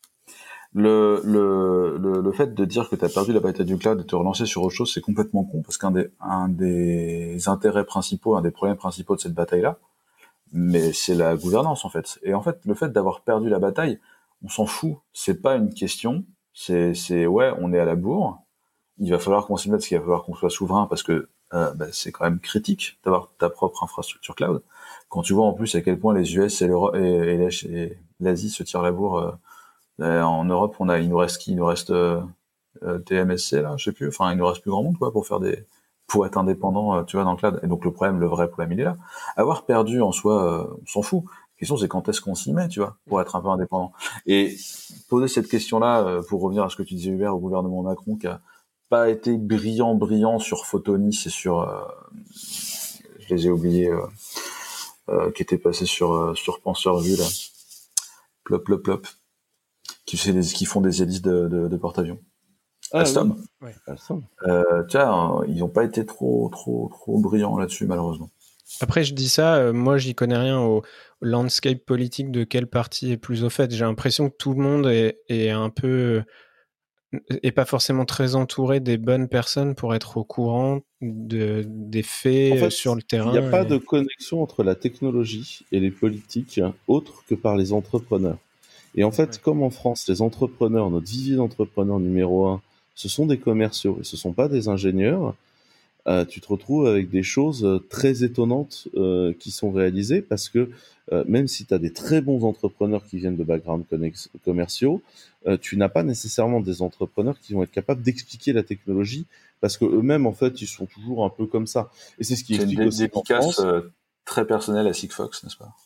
Le fait de dire que tu as perdu la bataille du cloud et de te relancer sur autre chose, c'est complètement con, parce qu'un des intérêts principaux, un des problèmes principaux de cette bataille-là, mais c'est la gouvernance en fait. Et en fait, le fait d'avoir perdu la bataille, on s'en fout. C'est pas une question. C'est ouais, on est à la bourre. Il va falloir qu'on s'y mette, parce qu'il va falloir qu'on soit souverain, parce que c'est quand même critique d'avoir ta propre infrastructure cloud. Quand tu vois en plus à quel point les US et l'Asie se tirent la bourre. En Europe, il nous reste TMSC là, je sais plus. Enfin, il nous reste plus grand monde quoi pour être indépendant, tu vois, dans le cloud. Et donc le vrai problème, il est là. Avoir perdu en soi, on s'en fout. La question, c'est quand est-ce qu'on s'y met, tu vois, pour être un peu indépendant. Et poser cette question-là, pour revenir à ce que tu disais, Hubert, au gouvernement Macron, qui a pas été brillant sur Photonis et sur, je les ai oubliés, qui était passé sur Penseur Vue là. Plop. qui font des hélices de porte-avions. Alstom. Oui. Ouais. Alstom. Ils n'ont pas été trop brillants là-dessus, malheureusement. Après, je dis ça, moi, j'y connais rien au landscape politique de quel parti est plus au fait. J'ai l'impression que tout le monde est un peu et pas forcément très entouré des bonnes personnes pour être au courant des faits En fait, sur le terrain. il n'y a pas de connexion entre la technologie et les politiques autre que par les entrepreneurs. Et en fait, comme en France, les entrepreneurs, notre vivier d'entrepreneurs numéro 1, ce sont des commerciaux et ce ne sont pas des ingénieurs, tu te retrouves avec des choses très étonnantes qui sont réalisées parce que même si tu as des très bons entrepreneurs qui viennent de backgrounds commerciaux, tu n'as pas nécessairement des entrepreneurs qui vont être capables d'expliquer la technologie parce que eux-mêmes, en fait, ils sont toujours un peu comme ça. Et c'est ce qui explique aussi qu'en France... très personnelle à Sigfox, n'est-ce pas?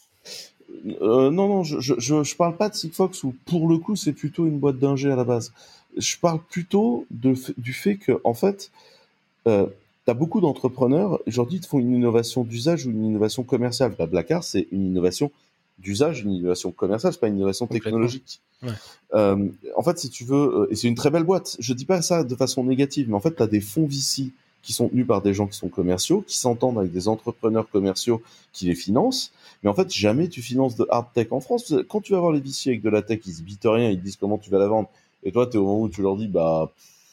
Non, je parle pas de Sigfox où pour le coup c'est plutôt une boîte d'ingé à la base. Je parle plutôt du fait que en fait, t'as beaucoup d'entrepreneurs aujourd'hui qui font une innovation d'usage ou une innovation commerciale. Blablacar, c'est une innovation d'usage, une innovation commerciale, c'est pas une innovation technologique. Ouais. En fait, si tu veux, et c'est une très belle boîte. Je dis pas ça de façon négative, mais en fait, t'as des fonds VC qui sont tenus par des gens qui sont commerciaux, qui s'entendent avec des entrepreneurs commerciaux qui les financent. Mais en fait, jamais tu finances de hard tech en France. Quand tu vas voir les VC avec de la tech, ils se bitent rien, ils te disent comment tu vas la vendre. Et toi, t'es au moment où tu leur dis, bah,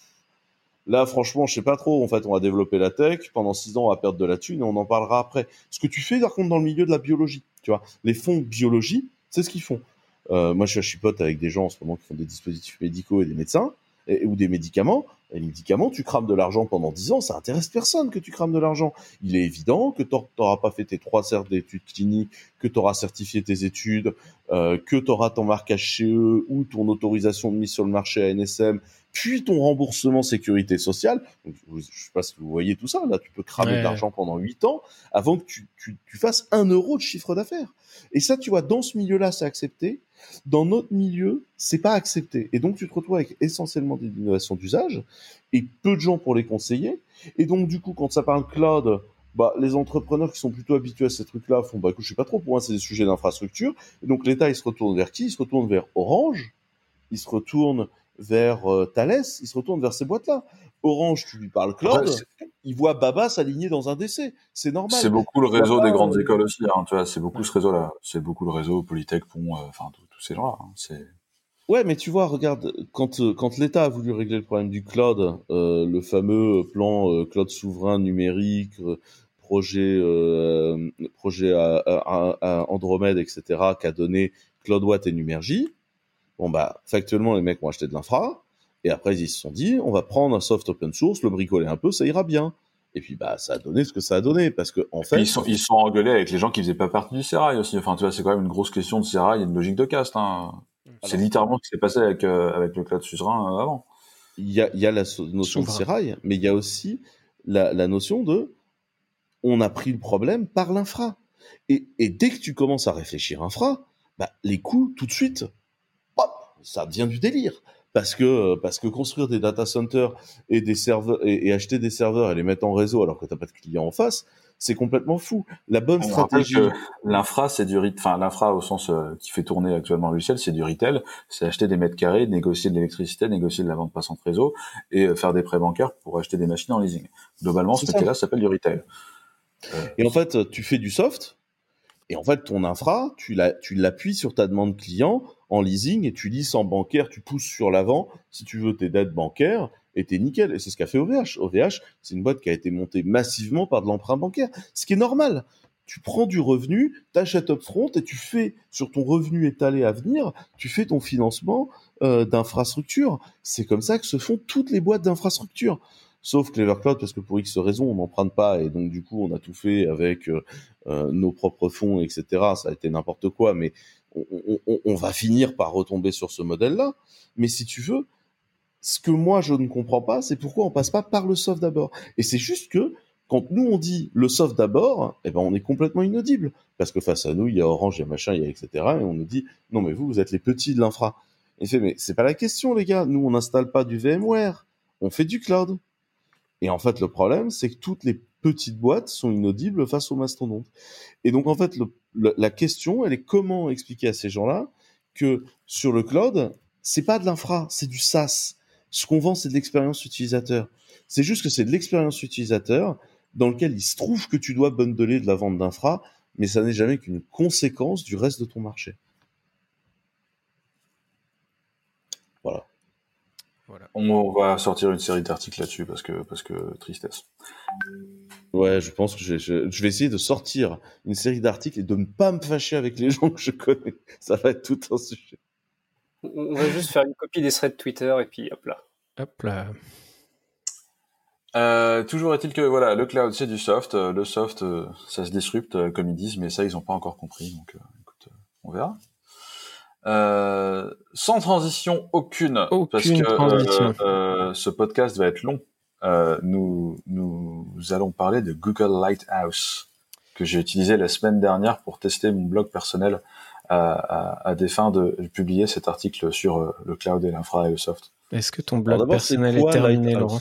là, franchement, je sais pas trop. En fait, on va développer la tech. Pendant 6 ans, on va perdre de la thune et on en parlera après. Ce que tu fais, par contre, dans le milieu de la biologie, tu vois, les fonds biologie, c'est ce qu'ils font. Moi, je suis pote avec des gens en ce moment qui font des dispositifs médicaux et des médecins ou des médicaments. Et les médicaments, tu crames de l'argent pendant 10 ans, ça intéresse personne que tu crames de l'argent. Il est évident que t'auras pas fait tes 3 certes d'études cliniques, que t'auras certifié tes études, que t'auras ton marquage CE ou ton autorisation de mise sur le marché à NSM, puis ton remboursement sécurité sociale. Donc, je sais pas si vous voyez tout ça. Là, tu peux cramer de l'argent pendant 8 ans avant que tu fasses 1 euro de chiffre d'affaires. Et ça, tu vois, dans ce milieu-là, c'est accepté. Dans notre milieu, c'est pas accepté. Et donc, tu te retrouves avec essentiellement des innovations d'usage et peu de gens pour les conseiller. Et donc, du coup, quand ça parle cloud, bah, les entrepreneurs qui sont plutôt habitués à ces trucs-là font, bah, je sais pas trop, pour moi, c'est des sujets d'infrastructure. Et donc, l'État, il se retourne vers qui? Il se retourne vers Orange. Il se retourne vers Thales. Il se retourne vers ces boîtes-là. Orange, tu lui parles cloud, il voit Baba s'aligner dans un DC. C'est normal. C'est beaucoup le réseau des grandes écoles aussi, hein, tu vois, c'est beaucoup ce réseau-là. C'est beaucoup le réseau Polytech, Pont, enfin, tous ces gens-là. Hein, c'est... Ouais, mais tu vois, regarde, quand l'État a voulu régler le problème du cloud, le fameux plan cloud souverain numérique, projet à Andromède, etc., qu'a donné CloudWatt et Numergy, bon bah, factuellement, les mecs ont acheté de l'infra, et après ils se sont dit, on va prendre un soft open source, le bricoler un peu, ça ira bien. Et puis bah, ça a donné ce que ça a donné, parce que en fait, ils sont engueulés avec les gens qui faisaient pas partie du Serail aussi. Enfin, tu vois, c'est quand même une grosse question de Serail et une logique de caste. Hein. C'est littéralement ce qui s'est passé avec le cloud suzerain avant. Il y a la notion de Serail, mais il y a aussi la notion de on a pris le problème par l'infra. Et dès que tu commences à réfléchir infra, bah, les coûts, tout de suite, hop, ça devient du délire. Parce que construire des data centers et des serveurs et acheter des serveurs et les mettre en réseau alors que t'as pas de clients en face, c'est complètement fou. La bonne stratégie. L'infra, c'est l'infra au sens qui fait tourner actuellement le logiciel, c'est du retail. C'est acheter des mètres carrés, négocier de l'électricité, négocier de la vente passante réseau et faire des prêts bancaires pour acheter des machines en leasing. Globalement, ce métier-là s'appelle du retail. Et en fait, tu fais du soft. Et en fait, ton infra, tu l'appuies sur ta demande client en leasing et tu lisses en bancaire, tu pousses sur l'avant si tu veux tes dettes bancaires et t'es nickel. Et c'est ce qu'a fait OVH. OVH, c'est une boîte qui a été montée massivement par de l'emprunt bancaire. Ce qui est normal. Tu prends du revenu, t'achètes upfront et tu fais, sur ton revenu étalé à venir, tu fais ton financement d'infrastructure. C'est comme ça que se font toutes les boîtes d'infrastructure. Sauf Clever Cloud, parce que pour X raisons, on n'emprunte pas, et donc du coup, on a tout fait avec nos propres fonds, etc. Ça a été n'importe quoi, mais on va finir par retomber sur ce modèle-là. Mais si tu veux, ce que moi, je ne comprends pas, c'est pourquoi on passe pas par le soft d'abord. Et c'est juste que, quand nous, on dit le soft d'abord, eh ben, on est complètement inaudible. Parce que face à nous, il y a Orange, il y a machin, il y a etc. Et on nous dit, non, mais vous êtes les petits de l'infra. Et il fait, mais c'est pas la question, les gars. Nous, on n'installe pas du VMware. On fait du cloud. Et en fait, le problème, c'est que toutes les petites boîtes sont inaudibles face aux mastodontes. Et donc, en fait, la question, elle est comment expliquer à ces gens-là que sur le cloud, c'est pas de l'infra, c'est du SaaS. Ce qu'on vend, c'est de l'expérience utilisateur. C'est juste que c'est de l'expérience utilisateur dans lequel il se trouve que tu dois bundler de la vente d'infra, mais ça n'est jamais qu'une conséquence du reste de ton marché. Voilà. On va sortir une série d'articles là-dessus parce que tristesse. Ouais, je pense que je vais essayer de sortir une série d'articles et de ne pas me fâcher avec les gens que je connais. Ça va être tout un sujet. On va juste faire une copie des threads Twitter et puis hop là. Hop là. Toujours est-il que voilà, le cloud c'est du soft, le soft ça se disrupte comme ils disent, mais ça ils ont pas encore compris, donc écoute, on verra. Sans transition aucune parce que transition. ce podcast va être long. Nous allons parler de Google Lighthouse que j'ai utilisé la semaine dernière pour tester mon blog personnel à des fins de publier cet article sur le cloud et l'infra et le soft. Est-ce que ton blog personnel est terminé, Laurent?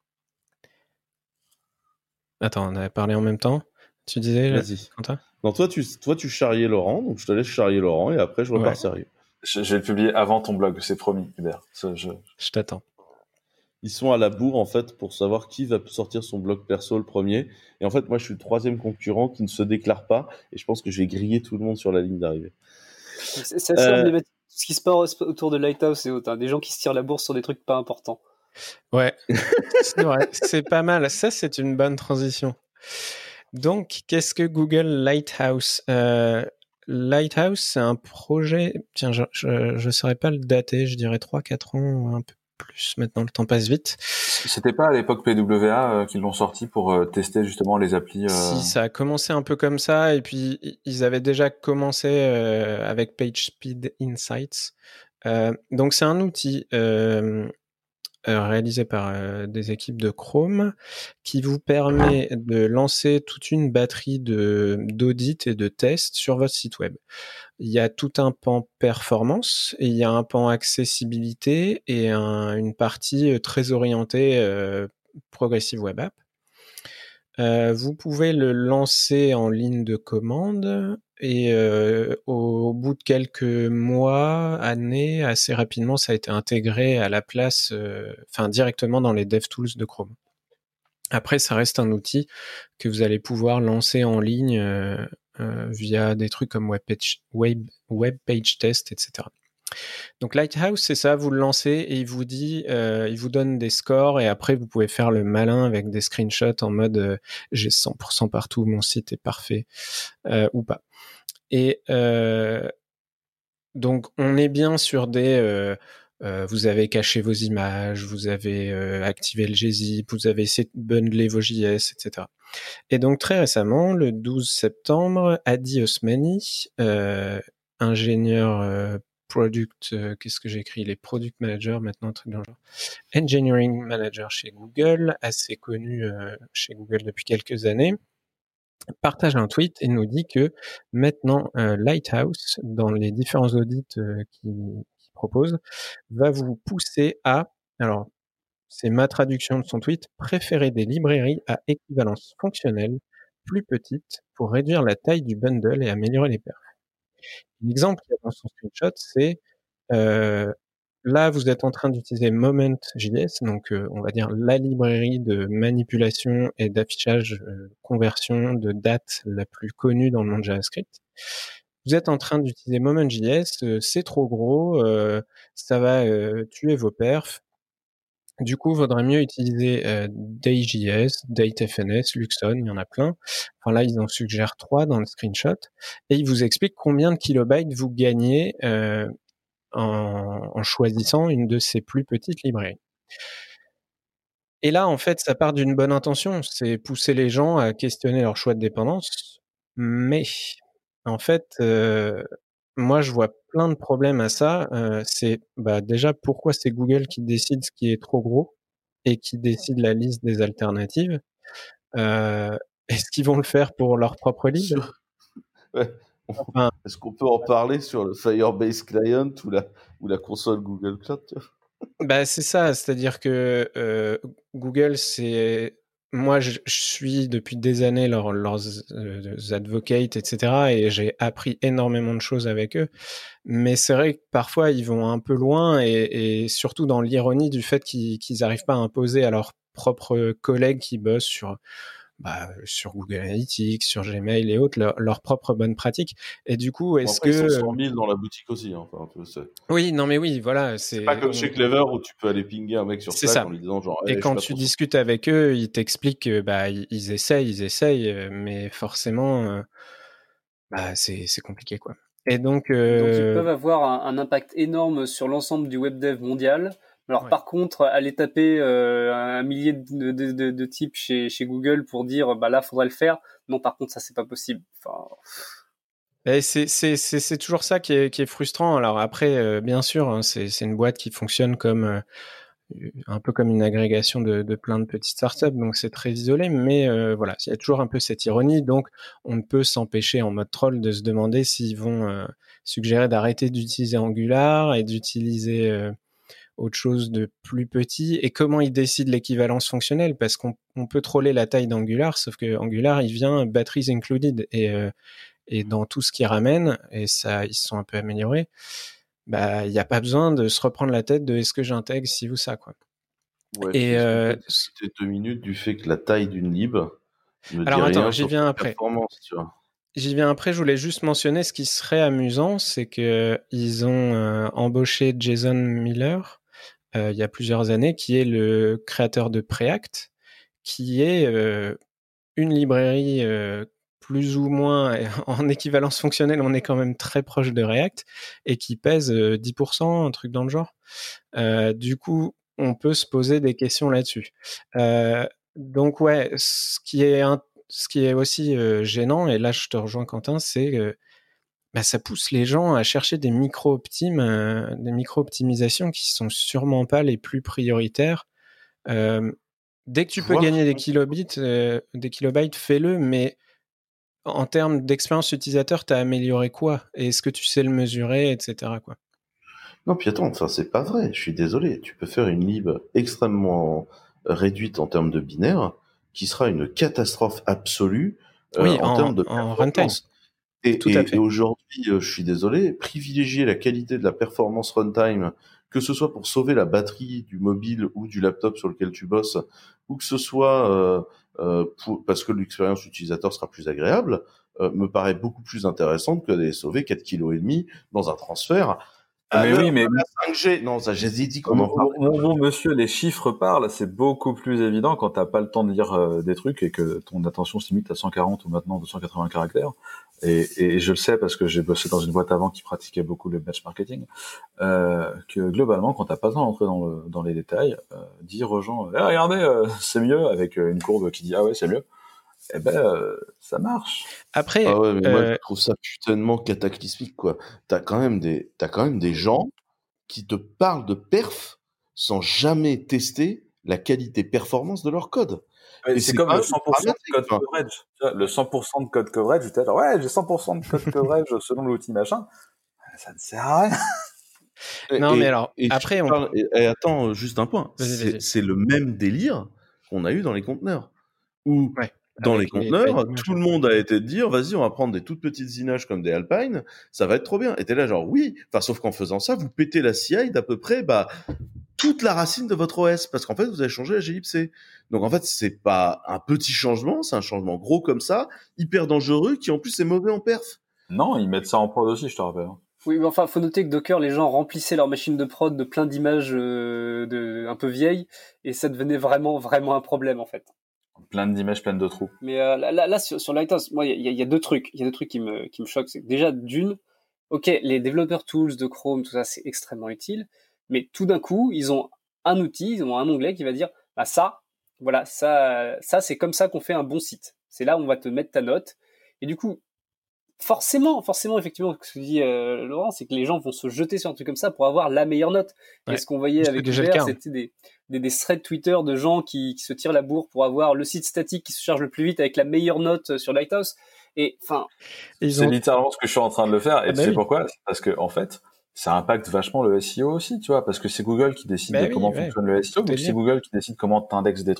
Attends, on avait parlé en même temps. Tu disais, vas-y. Quentin? Non, toi tu charriais Laurent, donc je te laisse charrier Laurent et après je repars sérieux. Je vais le publier avant ton blog, c'est promis, Hubert. Je t'attends. Ils sont à la bourre en fait pour savoir qui va sortir son blog perso le premier. Et en fait, moi je suis le troisième concurrent qui ne se déclare pas et je pense que je vais griller tout le monde sur la ligne d'arrivée. C'est assez emblématique. Ce qui se passe autour de Lighthouse et autres, des gens qui se tirent la bourse sur des trucs pas importants. Ouais, c'est vrai, c'est pas mal. Ça, c'est une bonne transition. Donc, qu'est-ce que Google Lighthouse? Lighthouse, c'est un projet... Tiens, je saurais pas le dater, je dirais 3-4 ans, un peu plus. Maintenant, le temps passe vite. C'était pas à l'époque PWA qu'ils l'ont sorti pour tester justement les applis Si, ça a commencé un peu comme ça, et puis ils avaient déjà commencé avec PageSpeed Insights. Donc, c'est un outil... réalisé par des équipes de Chrome qui vous permet de lancer toute une batterie d'audits et de tests sur votre site web. Il y a tout un pan performance et il y a un pan accessibilité et une partie très orientée Progressive Web App. Vous pouvez le lancer en ligne de commande et au bout de quelques mois, années, assez rapidement, ça a été intégré à la place, directement dans les DevTools de Chrome. Après, ça reste un outil que vous allez pouvoir lancer en ligne via des trucs comme Web Page Test, etc. Donc Lighthouse, c'est ça, vous le lancez et il vous dit, il vous donne des scores et après vous pouvez faire le malin avec des screenshots en mode j'ai 100% partout, mon site est parfait ou pas. Et donc on est bien sur des vous avez caché vos images, vous avez activé le gzip, vous avez essayé de bundler vos JS, etc. Et donc très récemment, le 12 septembre, Adi Osmani, ingénieur product, qu'est-ce que j'ai écrit? Les product managers maintenant, un truc dans le genre. Engineering manager chez Google, assez connu chez Google depuis quelques années, partage un tweet et nous dit que maintenant Lighthouse, dans les différents audits qu'il propose, va vous pousser à, alors c'est ma traduction de son tweet, préférer des librairies à équivalence fonctionnelle plus petites pour réduire la taille du bundle et améliorer les perfs. L'exemple qu'il y a dans son screenshot, c'est là, vous êtes en train d'utiliser Moment.js, donc on va dire la librairie de manipulation et d'affichage, conversion de date la plus connue dans le monde JavaScript. Vous êtes en train d'utiliser Moment.js, c'est trop gros, ça va tuer vos perfs. Du coup, vaudrait mieux utiliser Day.js, DateFNS, Luxon, il y en a plein. Enfin là, ils en suggèrent 3 dans le screenshot. Et ils vous expliquent combien de kilobytes vous gagnez en choisissant une de ces plus petites librairies. Et là, en fait, ça part d'une bonne intention, c'est pousser les gens à questionner leur choix de dépendance. Mais en fait, moi, je vois plein de problèmes à ça. C'est déjà pourquoi c'est Google qui décide ce qui est trop gros et qui décide la liste des alternatives. Est-ce qu'ils vont le faire pour leur propre lead? Ouais. Enfin, est-ce qu'on peut en parler sur le Firebase Client ou la console Google Cloud? C'est ça, c'est-à-dire que Google, c'est moi, je suis depuis des années leurs advocates, etc. Et j'ai appris énormément de choses avec eux. Mais c'est vrai que parfois, ils vont un peu loin et surtout dans l'ironie du fait qu'ils n'arrivent pas à imposer à leurs propres collègues qui bossent sur Google Analytics, sur Gmail et autres, leurs propres bonnes pratiques. Et du coup, est-ce après, que... ils sont 100 000 dans la boutique aussi. Hein, enfin, Oui, non mais oui, voilà. c'est pas comme chez Clever où tu peux aller pinguer un mec sur C'est Slack ça. en lui disant genre... Et quand tu discutes avec eux, ils t'expliquent que ils essayent, mais forcément, c'est compliqué, quoi. Et donc ils peuvent avoir un impact énorme sur l'ensemble du web dev mondial. Alors par contre, aller taper un millier de types chez Google pour dire là faudrait le faire, non, par contre ça c'est pas possible. Enfin... Et c'est toujours ça qui est frustrant. Alors après, bien sûr, hein, c'est une boîte qui fonctionne comme un peu comme une agrégation de plein de petites startups, donc c'est très isolé, mais voilà, il y a toujours un peu cette ironie, donc on ne peut s'empêcher en mode troll de se demander s'ils vont suggérer d'arrêter d'utiliser Angular et d'utiliser autre chose de plus petit, et comment ils décident l'équivalence fonctionnelle, parce qu'on peut troller la taille d'Angular, sauf que Angular, il vient batteries included, et dans tout ce qu'ils ramènent, et ça, ils se sont un peu améliorés, il n'y a pas besoin de se reprendre la tête de est-ce que j'intègre ci ou ça, quoi. Ouais, et c'était 2 minutes du fait que la taille d'une lib me dit rien j'y viens après. Tu vois. J'y viens après, je voulais juste mentionner ce qui serait amusant, c'est que ils ont embauché Jason Miller il y a plusieurs années, qui est le créateur de Preact, qui est une librairie plus ou moins en équivalence fonctionnelle, on est quand même très proche de React, et qui pèse 10%, un truc dans le genre. Du coup, on peut se poser des questions là-dessus. Donc ouais, ce qui est aussi gênant, et là je te rejoins Quentin, c'est que ça pousse les gens à chercher des micro-optimisations qui sont sûrement pas les plus prioritaires. Dès que tu peux gagner des kilobytes, fais-le, mais en termes d'expérience utilisateur, t'as amélioré quoi? Et est-ce que tu sais le mesurer, etc., quoi? Non, puis attends, c'est pas vrai, je suis désolé. Tu peux faire une lib extrêmement réduite en termes de binaire, qui sera une catastrophe absolue en termes de performance. Et aujourd'hui, je suis désolé, privilégier la qualité de la performance runtime, que ce soit pour sauver la batterie du mobile ou du laptop sur lequel tu bosses, ou que ce soit parce que l'expérience utilisateur sera plus agréable, me paraît beaucoup plus intéressante que d'aller sauver 4,5 kg dans un transfert. Mais oui, mais la 5G, non, ça, j'ai dit qu'on en parle. Mon monsieur, les chiffres parlent, c'est beaucoup plus évident quand t'as pas le temps de lire des trucs et que ton attention se limite à 140 ou maintenant 280 caractères. Et je le sais parce que j'ai bossé dans une boîte avant qui pratiquait beaucoup le batch marketing, que globalement, quand t'as pas le temps d'entrer dans les détails, dire aux gens, regardez, c'est mieux, avec une courbe qui dit ah ouais, c'est mieux. Ça marche. Après, mais moi, je trouve ça putainement cataclysmique, quoi. T'as quand même des gens qui te parlent de perf sans jamais tester la qualité performance de leur code. Et c'est comme le 100% de code coverage. Le 100% de code coverage, j'étais genre, ouais, j'ai 100% de code coverage selon l'outil machin. Ça ne sert à rien. Non, mais alors, après, attends, juste un point. C'est le même délire qu'on a eu dans les conteneurs. Où, dans les conteneurs, tout le monde a été de dire, vas-y, on va prendre des toutes petites images comme des Alpine, ça va être trop bien. Et t'es là, genre, oui. Enfin, sauf qu'en faisant ça, vous pétez la CI d'à peu près, toute la racine de votre OS, parce qu'en fait, vous avez changé la glibc. Donc, en fait, c'est pas un petit changement, c'est un changement gros comme ça, hyper dangereux, qui en plus est mauvais en perf. Non, ils mettent ça en prod aussi, je te rappelle. Oui, mais enfin, faut noter que Docker, les gens remplissaient leur machine de prod de plein d'images un peu vieilles, et ça devenait vraiment, vraiment un problème, en fait. Plein d'images, plein de trous. Mais là sur Lighthouse, moi, il y a deux trucs. Il y a deux trucs qui me choquent. C'est que déjà, d'une, ok, les developer tools de Chrome, tout ça, c'est extrêmement utile. Mais tout d'un coup, ils ont un outil, ils ont un onglet qui va dire, ça, c'est comme ça qu'on fait un bon site. C'est là où on va te mettre ta note. Et du coup, forcément, effectivement, ce que dit Laurent, c'est que les gens vont se jeter sur un truc comme ça pour avoir la meilleure note. Ouais. Et ce qu'on voyait avec Uber, c'était des threads Twitter de gens qui se tirent la bourre pour avoir le site statique qui se charge le plus vite avec la meilleure note sur Lighthouse. Et enfin, c'est littéralement ce que je suis en train de le faire. Et tu sais pourquoi ? Parce que en fait, ça impacte vachement le SEO aussi, tu vois, parce que c'est Google qui décide de comment fonctionne le SEO, ou c'est Google qui décide comment t'indexes des trucs.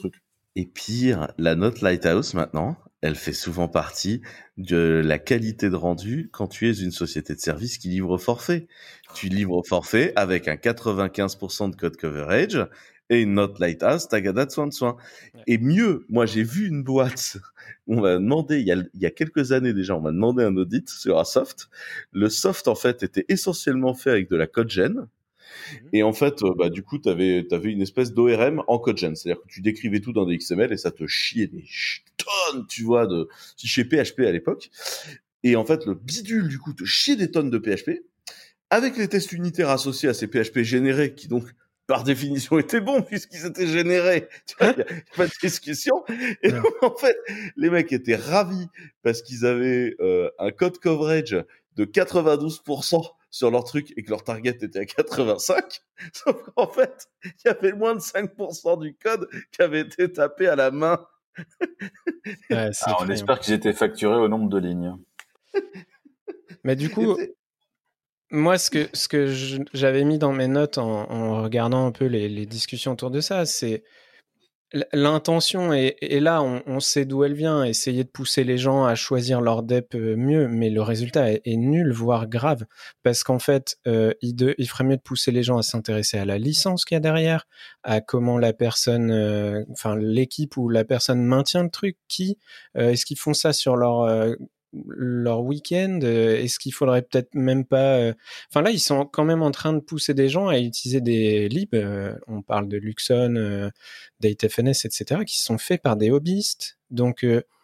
Et pire, la note Lighthouse maintenant, elle fait souvent partie de la qualité de rendu quand tu es une société de service qui livre au forfait. Tu livres au forfait avec un 95% de code coverage et une note Lighthouse, tagada de soin de soin. Ouais. Et mieux, moi j'ai vu une boîte, on m'a demandé, il y a quelques années déjà, on m'a demandé un audit sur un soft. Le soft en fait était essentiellement fait avec de la CodeGen. Et en fait, du coup, t'avais une espèce d'ORM en CodeGen. C'est-à-dire que tu décrivais tout dans des XML et ça te chiait des tonnes, tu vois, de, si chez PHP à l'époque. Et en fait, le bidule, du coup, te chiait des tonnes de PHP avec les tests unitaires associés à ces PHP générés qui donc, par définition, étaient bons puisqu'ils étaient générés. Tu vois, y a pas de discussion. Et Ouais. en fait, les mecs étaient ravis parce qu'ils avaient un code coverage de 92% sur leur truc et que leur target était à 85. Sauf qu'en fait, il y avait moins de 5% du code qui avait été tapé à la main. Ouais, c'est On effrayant. espère qu'ils étaient facturés au nombre de lignes. Mais du coup, moi, ce que j'avais mis dans mes notes en regardant un peu les discussions autour de ça, c'est l'intention est là, on sait d'où elle vient, essayer de pousser les gens à choisir leur dep mieux, mais le résultat est nul, voire grave, parce qu'en fait, il ferait mieux de pousser les gens à s'intéresser à la licence qu'il y a derrière, à comment la personne, enfin l'équipe ou la personne maintient le truc, est-ce qu'ils font ça sur leur week-end, est-ce qu'il faudrait peut-être même pas... Enfin là, ils sont quand même en train de pousser des gens à utiliser des libs, on parle de Luxon, DateFNS, etc., qui sont faits par des hobbyistes. Donc,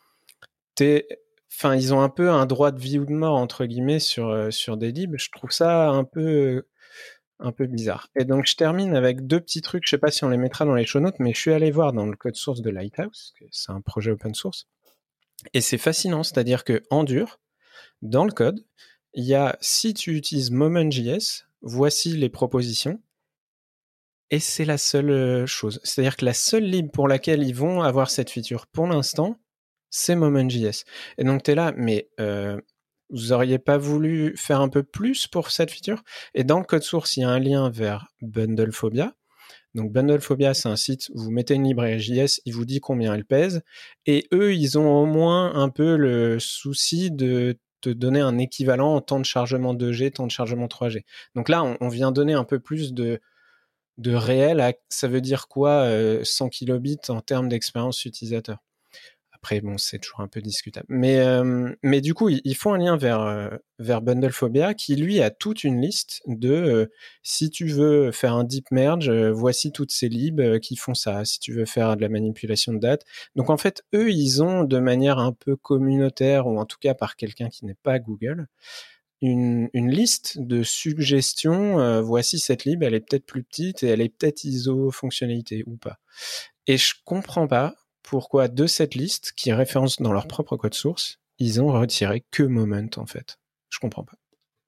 ils ont un peu un droit de vie ou de mort, entre guillemets, sur des libs. Je trouve ça un peu bizarre. Et donc, je termine avec deux petits trucs. Je sais pas si on les mettra dans les show notes, mais je suis allé voir dans le code source de Lighthouse, que c'est un projet open source. Et c'est fascinant, c'est-à-dire que en dur, dans le code, il y a, si tu utilises Moment.js, voici les propositions. Et c'est la seule chose. C'est-à-dire que la seule lib pour laquelle ils vont avoir cette feature pour l'instant, c'est Moment.js. Et donc tu es là, mais vous auriez pas voulu faire un peu plus pour cette feature? Et dans le code source, il y a un lien vers Bundlephobia. Donc Bundlephobia, c'est un site, vous mettez une librairie JS, il vous dit combien elle pèse. Et eux, ils ont au moins un peu le souci de te donner un équivalent en temps de chargement 2G, temps de chargement 3G. Donc là, on vient donner un peu plus de réel, ça veut dire quoi 100 kilobits en termes d'expérience utilisateur. Après, bon, c'est toujours un peu discutable. Mais du coup, ils font un lien vers Bundlephobia qui, lui, a toute une liste de si tu veux faire un deep merge, voici toutes ces libs qui font ça. Si tu veux faire de la manipulation de date. Donc, en fait, eux, ils ont de manière un peu communautaire, ou en tout cas par quelqu'un qui n'est pas Google, une liste de suggestions. Voici cette lib, elle est peut-être plus petite et elle est peut-être ISO fonctionnalité ou pas. Et je comprends pas pourquoi de cette liste, qui référence dans leur propre code source, ils ont retiré que Moment, en fait. Je comprends pas.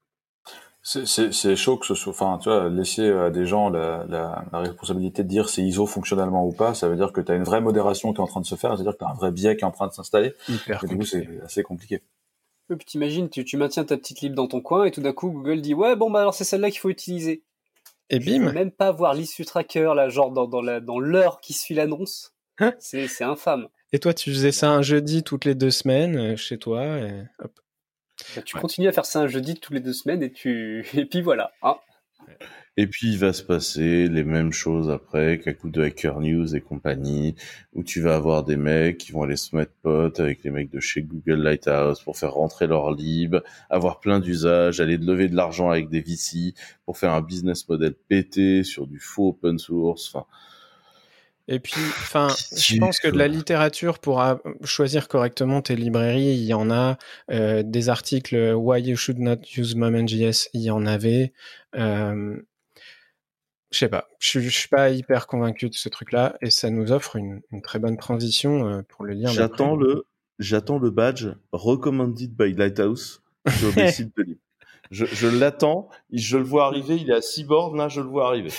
C'est chaud que ce soit, enfin, tu vois, laisser à des gens la responsabilité de dire c'est ISO fonctionnellement ou pas, ça veut dire que tu as une vraie modération qui est en train de se faire, c'est-à-dire que tu as un vrai biais qui est en train de s'installer. Hyper Et du coup, compliqué. c'est assez compliqué. Et puis t'imagines, tu maintiens ta petite lib dans ton coin et tout d'un coup Google dit ouais bon bah alors c'est celle-là qu'il faut utiliser. Et Je veux bim. même pas voir l'issue tracker là, genre dans l'heure qui suit l'annonce. Hein, C'est infâme. et toi, tu faisais ça un jeudi toutes les 2 semaines chez toi, et hop. Bah, tu Ouais. continues à faire ça un jeudi tous les 2 semaines et et puis voilà. Hein. Et puis il va se passer les mêmes choses après qu'à coup de Hacker News et compagnie, où tu vas avoir des mecs qui vont aller se mettre potes avec les mecs de chez Google Lighthouse pour faire rentrer leur lib, avoir plein d'usages, aller lever de l'argent avec des VC pour faire un business model pété sur du faux open source. Enfin, Et puis, je pense que de la littérature pour choisir correctement tes librairies, il y en a. Des articles Why you should not use Moment.js, il y en avait. Je sais pas, je suis pas hyper convaincu de ce truc-là, et ça nous offre une très bonne transition pour le lien d'après. j'attends le badge recommended by Lighthouse sur des sites de lib. Je l'attends, je le vois arriver, il est à 6 bornes, là je le vois arriver.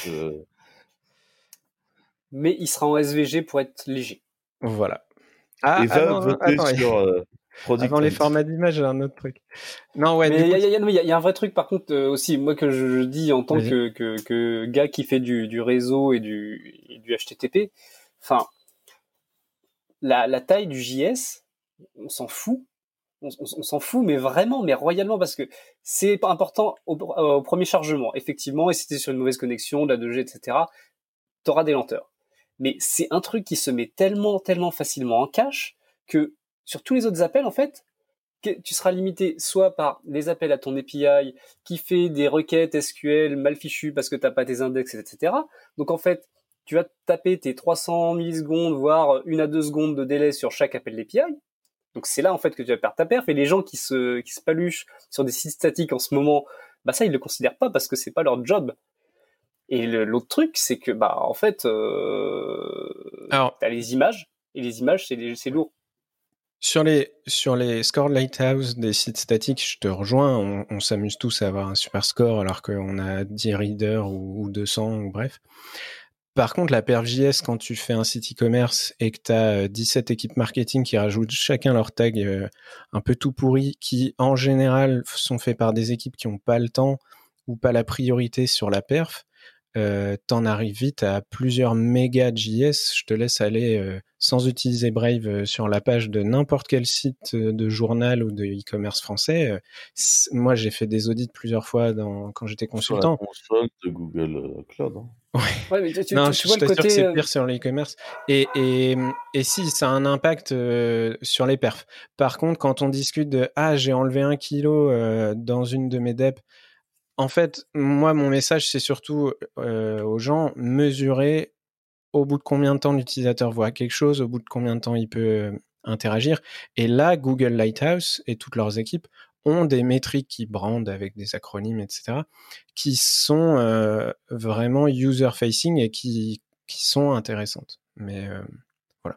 Mais il sera en SVG pour être léger. Voilà. Et va voter attends, sur Product avant les Hunt. formats d'image, j'ai un autre truc. Non, ouais, Mais du coup, il y a un vrai truc par contre aussi, moi que je dis en tant vas-y. que gars qui fait du réseau et du HTTP. Enfin, la taille du JS, on s'en fout. On s'en fout, mais vraiment, mais royalement, parce que c'est pas important au premier chargement, effectivement, et si t'es sur une mauvaise connexion, de la 2G, etc., t'auras des lenteurs. Mais c'est un truc qui se met tellement facilement en cache que sur tous les autres appels, en fait, tu seras limité soit par les appels à ton API qui fait des requêtes SQL mal fichues parce que t'as pas tes index, etc. Donc en fait, tu vas taper tes 300 millisecondes, voire 1 à 2 secondes de délai sur chaque appel d'API. Donc c'est là en fait que tu vas perdre ta perf, et les gens qui se paluchent sur des sites statiques en ce moment, bah ça ils le considèrent pas parce que c'est pas leur job. Et l'autre truc, c'est que bah en fait t'as les images, et les images c'est lourd. Sur les scores Lighthouse des sites statiques, je te rejoins, on s'amuse tous à avoir un super score alors qu'on a 10 readers ou 200 ou bref. Par contre, la perf.js, quand tu fais un site e-commerce et que tu as 17 équipes marketing qui rajoutent chacun leur tag un peu tout pourri, qui en général sont faits par des équipes qui n'ont pas le temps ou pas la priorité sur la perf, t'en arrives vite à plusieurs mégas de JS. Je te laisse aller sans utiliser Brave sur la page de n'importe quel site de journal ou de e-commerce français. Moi, j'ai fait des audits plusieurs fois quand j'étais consultant. Sur la console de Google Cloud. Hein. Ouais, mais tu non, vois je le t'assure côté que c'est pire sur l'e-commerce. Et si, ça a un impact sur les perfs. Par contre, quand on discute de « Ah, j'ai enlevé 1 kilo dans une de mes deps », en fait, moi, mon message, c'est surtout aux gens, mesurer au bout de combien de temps l'utilisateur voit quelque chose, au bout de combien de temps il peut interagir. Et là, Google Lighthouse et toutes leurs équipes ont des métriques qui brandent avec des acronymes, etc., qui sont vraiment user-facing et qui sont intéressantes. Mais voilà.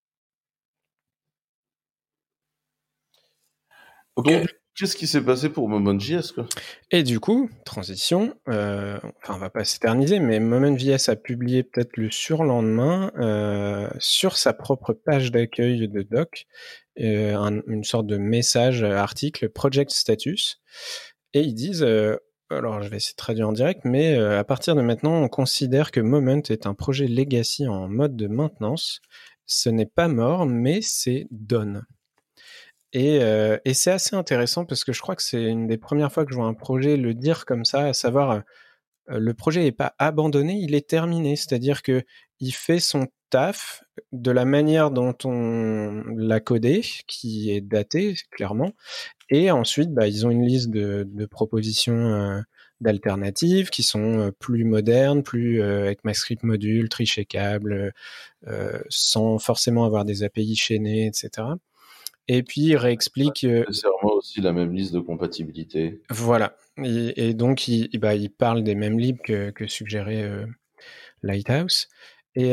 Ok. Donc, qu'est-ce qui s'est passé pour Moment.js, quoi? Et du coup, transition, on va pas s'éterniser, mais Moment.js a publié peut-être le surlendemain sur sa propre page d'accueil de doc une sorte de message, article, project status, et ils disent, alors je vais essayer de traduire en direct, mais à partir de maintenant, on considère que Moment est un projet legacy en mode de maintenance. Ce n'est pas mort, mais c'est done. Et c'est assez intéressant parce que je crois que c'est une des premières fois que je vois un projet le dire comme ça, à savoir le projet n'est pas abandonné, il est terminé. C'est-à-dire que il fait son taf de la manière dont on l'a codé, qui est datée clairement. Et ensuite, bah, ils ont une liste de propositions d'alternatives qui sont plus modernes, plus avec MyScript module, tri-checkable, sans forcément avoir des API chaînées, etc. Et puis, il réexplique... nécessairement aussi la même liste de compatibilité. Voilà. Et donc, il parle des mêmes libs que suggérait Lighthouse. Et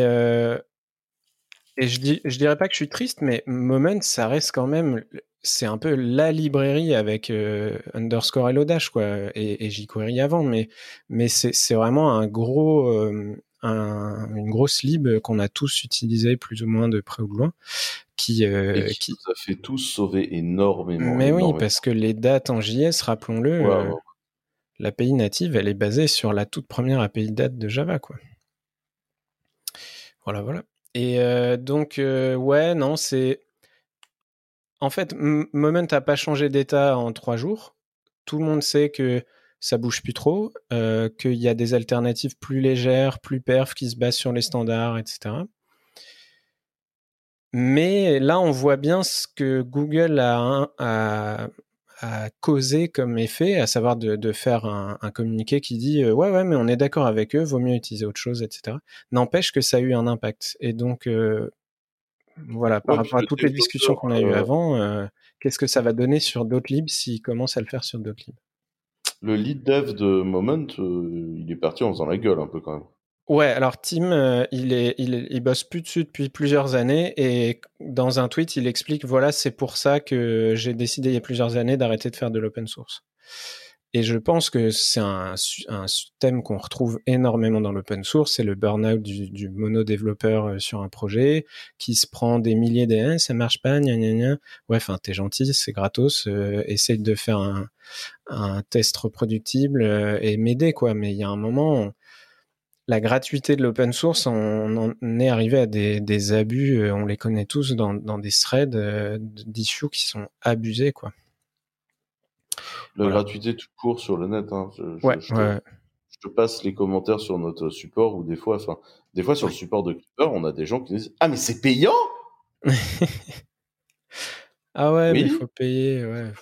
je dirais pas que je suis triste, mais Moment, ça reste quand même... C'est un peu la librairie avec underscore hello dash, quoi, et jQuery avant, mais c'est vraiment un gros... une grosse lib qu'on a tous utilisé plus ou moins de près ou de loin, qui nous a fait tous sauver énormément. Mais oui, parce que les dates en JS, rappelons-le, l'API native, elle est basée sur la toute première API date de Java, quoi. Voilà. Et donc, ouais, non, c'est... En fait, Moment n'a pas changé d'état en 3 jours. Tout le monde sait que ça bouge plus trop, qu'il y a des alternatives plus légères, plus perf, qui se basent sur les standards, etc. Mais là, on voit bien ce que Google a causé comme effet, à savoir de faire un communiqué qui dit ouais, mais on est d'accord avec eux, vaut mieux utiliser autre chose, etc. N'empêche que ça a eu un impact. Et donc, voilà, par rapport à toutes les discussions qu'on a eues avant, qu'est-ce que ça va donner sur d'autres libs s'ils commencent à le faire sur d'autres libs? Le lead dev de Moment, il est parti en faisant la gueule un peu quand même. Ouais, alors Tim, il bosse plus dessus depuis plusieurs années, et dans un tweet, il explique, voilà, c'est pour ça que j'ai décidé il y a plusieurs années d'arrêter de faire de l'open source. Et je pense que c'est un thème qu'on retrouve énormément dans l'open source, c'est le burn-out du mono-développeur sur un projet, qui se prend des milliers de « ça marche pas, gna gna gna ». Ouais, enfin, t'es gentil, c'est gratos, essaye de faire un test reproductible et m'aider, quoi. Mais il y a un moment... la gratuité de l'open source, on en est arrivé à des abus, on les connaît tous dans des threads d'issues qui sont abusés, quoi. La Voilà. gratuité tout court sur le net. Hein. Ouais. Je te passe les commentaires sur notre support ou des fois sur le support de Clipper, on a des gens qui disent « Ah, mais c'est payant !» Ah ouais, Oui. mais faut payer, ouais.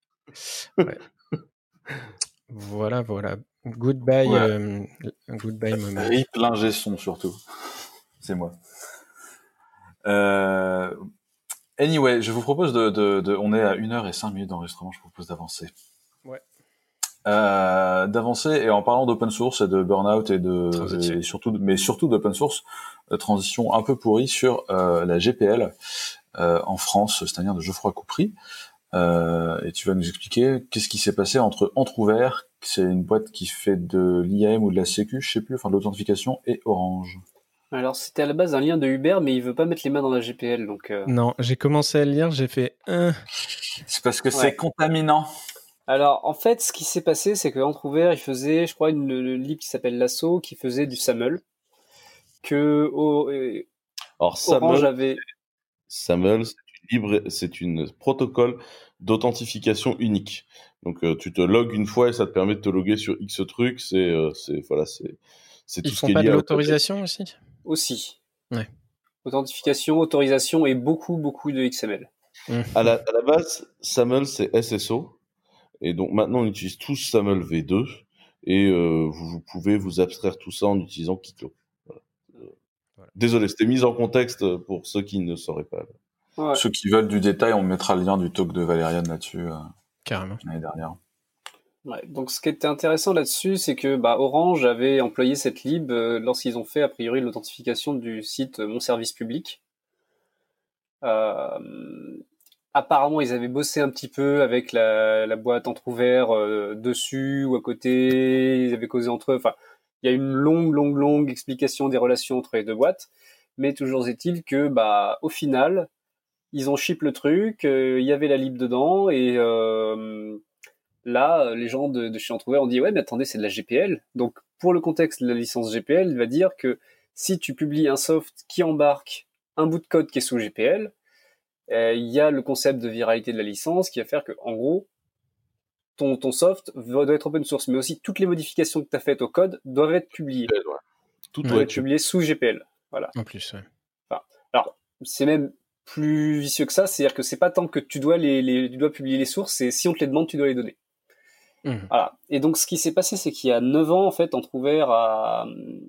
Voilà. Goodbye, Ouais. goodbye, moment. Rip l'ingé son, surtout. C'est moi. Anyway, je vous propose on est à 1h05 d'enregistrement, je vous propose d'avancer. Ouais. D'avancer, et en parlant d'open source et de burn-out Transition. et surtout d'open source, transition un peu pourrie sur la GPL en France, c'est-à-dire de Geoffroy Coupry. Et tu vas nous expliquer qu'est-ce qui s'est passé entre Entrouvert, c'est une boîte qui fait de l'IAM ou de la sécu, je sais plus, enfin de l'authentification, et Orange. Alors, c'était à la base un lien de Uber, mais il veut pas mettre les mains dans la GPL, donc... Non, j'ai commencé à le lire, j'ai fait C'est parce que c'est contaminant. Alors, en fait, ce qui s'est passé, c'est que Entrouvert, il faisait, je crois, une lib qui s'appelle Lasso, qui faisait du SAML, que Alors, Orange avait... SAML, c'est une protocole d'authentification unique. Donc, tu te logs une fois et ça te permet de te loguer sur X trucs. C'est tout Ils ce qui font est pas lié de à l'autorisation aussi? Aussi. Ouais. Authentification, autorisation et beaucoup de XML. À la base, SAML, c'est SSO. Et donc, maintenant, on utilise tous SAML V2. Et vous pouvez vous abstraire tout ça en utilisant Kito. Voilà. Désolé, c'était mise en contexte pour ceux qui ne sauraient pas. Ouais. Ceux qui veulent du détail, on mettra le lien du talk de Valériane là-dessus Carrément. l'année dernière. Ouais, donc ce qui était intéressant là-dessus, c'est que Orange avait employé cette lib lorsqu'ils ont fait a priori l'authentification du site Mon Service Public. Apparemment, ils avaient bossé un petit peu avec la boîte Entrouvert dessus ou à côté. Ils avaient causé entre eux. Enfin, il y a une longue explication des relations entre les deux boîtes. Mais toujours est-il que, au final, ils ont ship le truc. Il y avait la lib dedans et là, les gens de chez Entrouvert ont dit ouais, mais attendez, c'est de la GPL. Donc, pour le contexte de la licence GPL, il va dire que si tu publies un soft qui embarque un bout de code qui est sous GPL, il y a le concept de viralité de la licence qui va faire que, en gros, ton soft doit être open source, mais aussi toutes les modifications que tu as faites au code doivent être publiées. Tout doivent être publiées sous GPL. Voilà. En plus, ouais. Enfin, alors, c'est même plus vicieux que ça, c'est-à-dire que c'est pas tant que tu dois tu dois publier les sources, c'est si on te les demande, tu dois les donner. Voilà. Et donc, ce qui s'est passé, c'est qu'il y a 9 ans, en fait, Entrouvert a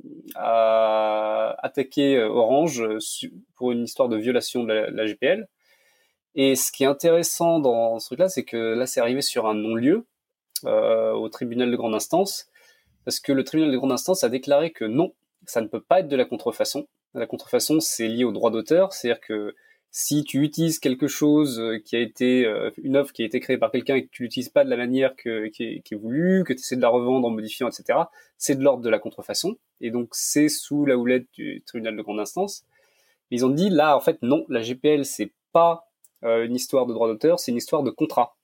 attaqué Orange pour une histoire de violation de la GPL. Et ce qui est intéressant dans ce truc-là, c'est que là, c'est arrivé sur un non-lieu au tribunal de grande instance, parce que le tribunal de grande instance a déclaré que non, ça ne peut pas être de la contrefaçon. La contrefaçon, c'est lié au droit d'auteur, c'est-à-dire que si tu utilises quelque chose qui a été une œuvre qui a été créée par quelqu'un et que tu l'utilises pas de la manière qui est voulue, que tu essaies de la revendre en modifiant, etc., c'est de l'ordre de la contrefaçon. Et donc, c'est sous la houlette du tribunal de grande instance. Ils ont dit là, en fait, non, la GPL, c'est pas une histoire de droit d'auteur, c'est une histoire de contrat.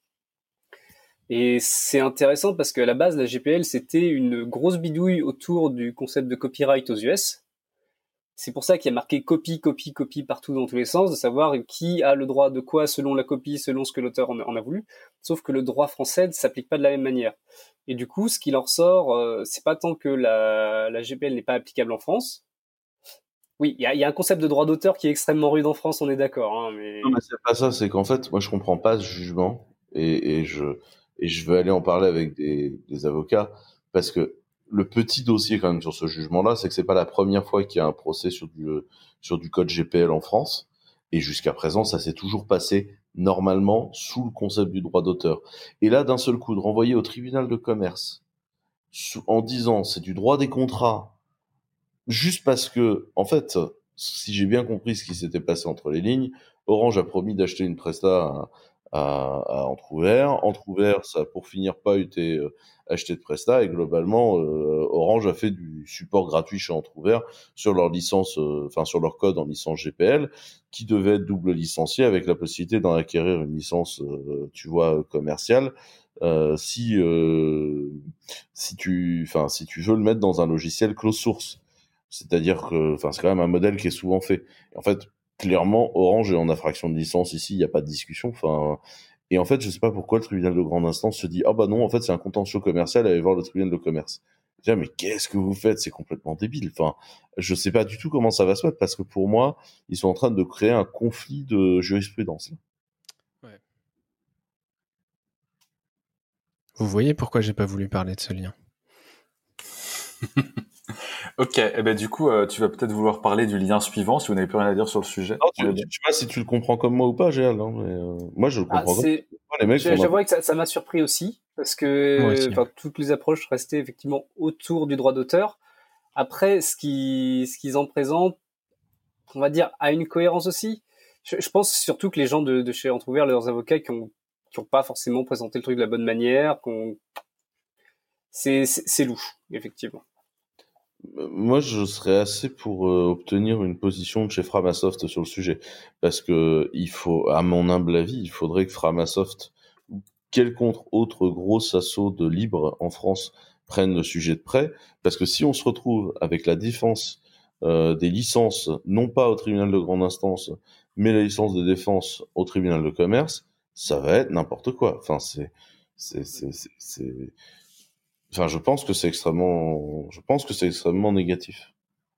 Et c'est intéressant parce qu'à la base, la GPL, c'était une grosse bidouille autour du concept de copyright aux US. C'est pour ça qu'il y a marqué copie partout dans tous les sens, de savoir qui a le droit de quoi selon la copie, selon ce que l'auteur en a voulu. Sauf que le droit français ne s'applique pas de la même manière. Et du coup, ce qu'il en ressort, c'est pas tant que la GPL n'est pas applicable en France. Oui, il y a un concept de droit d'auteur qui est extrêmement rude en France, on est d'accord. Hein, mais... Non, mais c'est pas ça, c'est qu'en fait, moi, je comprends pas ce jugement et je veux aller en parler avec des avocats parce que le petit dossier quand même sur ce jugement-là, c'est que c'est pas la première fois qu'il y a un procès sur du code GPL en France et jusqu'à présent, ça s'est toujours passé normalement sous le concept du droit d'auteur. Et là, d'un seul coup, de renvoyer au tribunal de commerce en disant c'est du droit des contrats juste parce que, en fait, si j'ai bien compris ce qui s'était passé entre les lignes, Orange a promis d'acheter une presta à Entrouvert. Entrouvert, ça a pour finir pas été acheté de presta et globalement, Orange a fait du support gratuit chez Entrouvert sur leur licence, sur leur code en licence GPL, qui devait être double licencié avec la possibilité d'en acquérir une licence, commerciale. Si tu veux le mettre dans un logiciel closed source. C'est-à-dire que, enfin, c'est quand même un modèle qui est souvent fait. Et en fait, clairement, Orange est en infraction de licence ici, il n'y a pas de discussion. Enfin, et en fait, je sais pas pourquoi le tribunal de grande instance se dit, ah bah non, en fait, c'est un contentieux commercial, allez voir le tribunal de commerce. Je dis, mais qu'est-ce que vous faites? C'est complètement débile. Enfin, je sais pas du tout comment ça va se mettre parce que pour moi, ils sont en train de créer un conflit de jurisprudence. Ouais. Vous voyez pourquoi j'ai pas voulu parler de ce lien. Ok, eh ben du coup, tu vas peut-être vouloir parler du lien suivant si vous n'avez plus rien à dire sur le sujet. Non, je sais pas si tu le comprends comme moi ou pas, Géal, hein, mais moi je le comprends comme moi. Les mecs J'avoue que ça m'a surpris aussi, parce que Moi aussi. toutes les approches restaient effectivement autour du droit d'auteur. Après, ce qu'ils en présentent, on va dire, a une cohérence aussi. Je pense surtout que les gens de chez Entrouvert, leurs avocats, qui ont pas forcément présenté le truc de la bonne manière, c'est louche, effectivement. Moi, je serais assez pour obtenir une position de chez Framasoft sur le sujet, parce que il faut, à mon humble avis, il faudrait que Framasoft ou quelconque autre gros assaut de libre en France prenne le sujet de près, parce que si on se retrouve avec la défense des licences, non pas au tribunal de grande instance, mais la licence de défense au tribunal de commerce, ça va être n'importe quoi. Enfin, Enfin, je pense que c'est extrêmement négatif.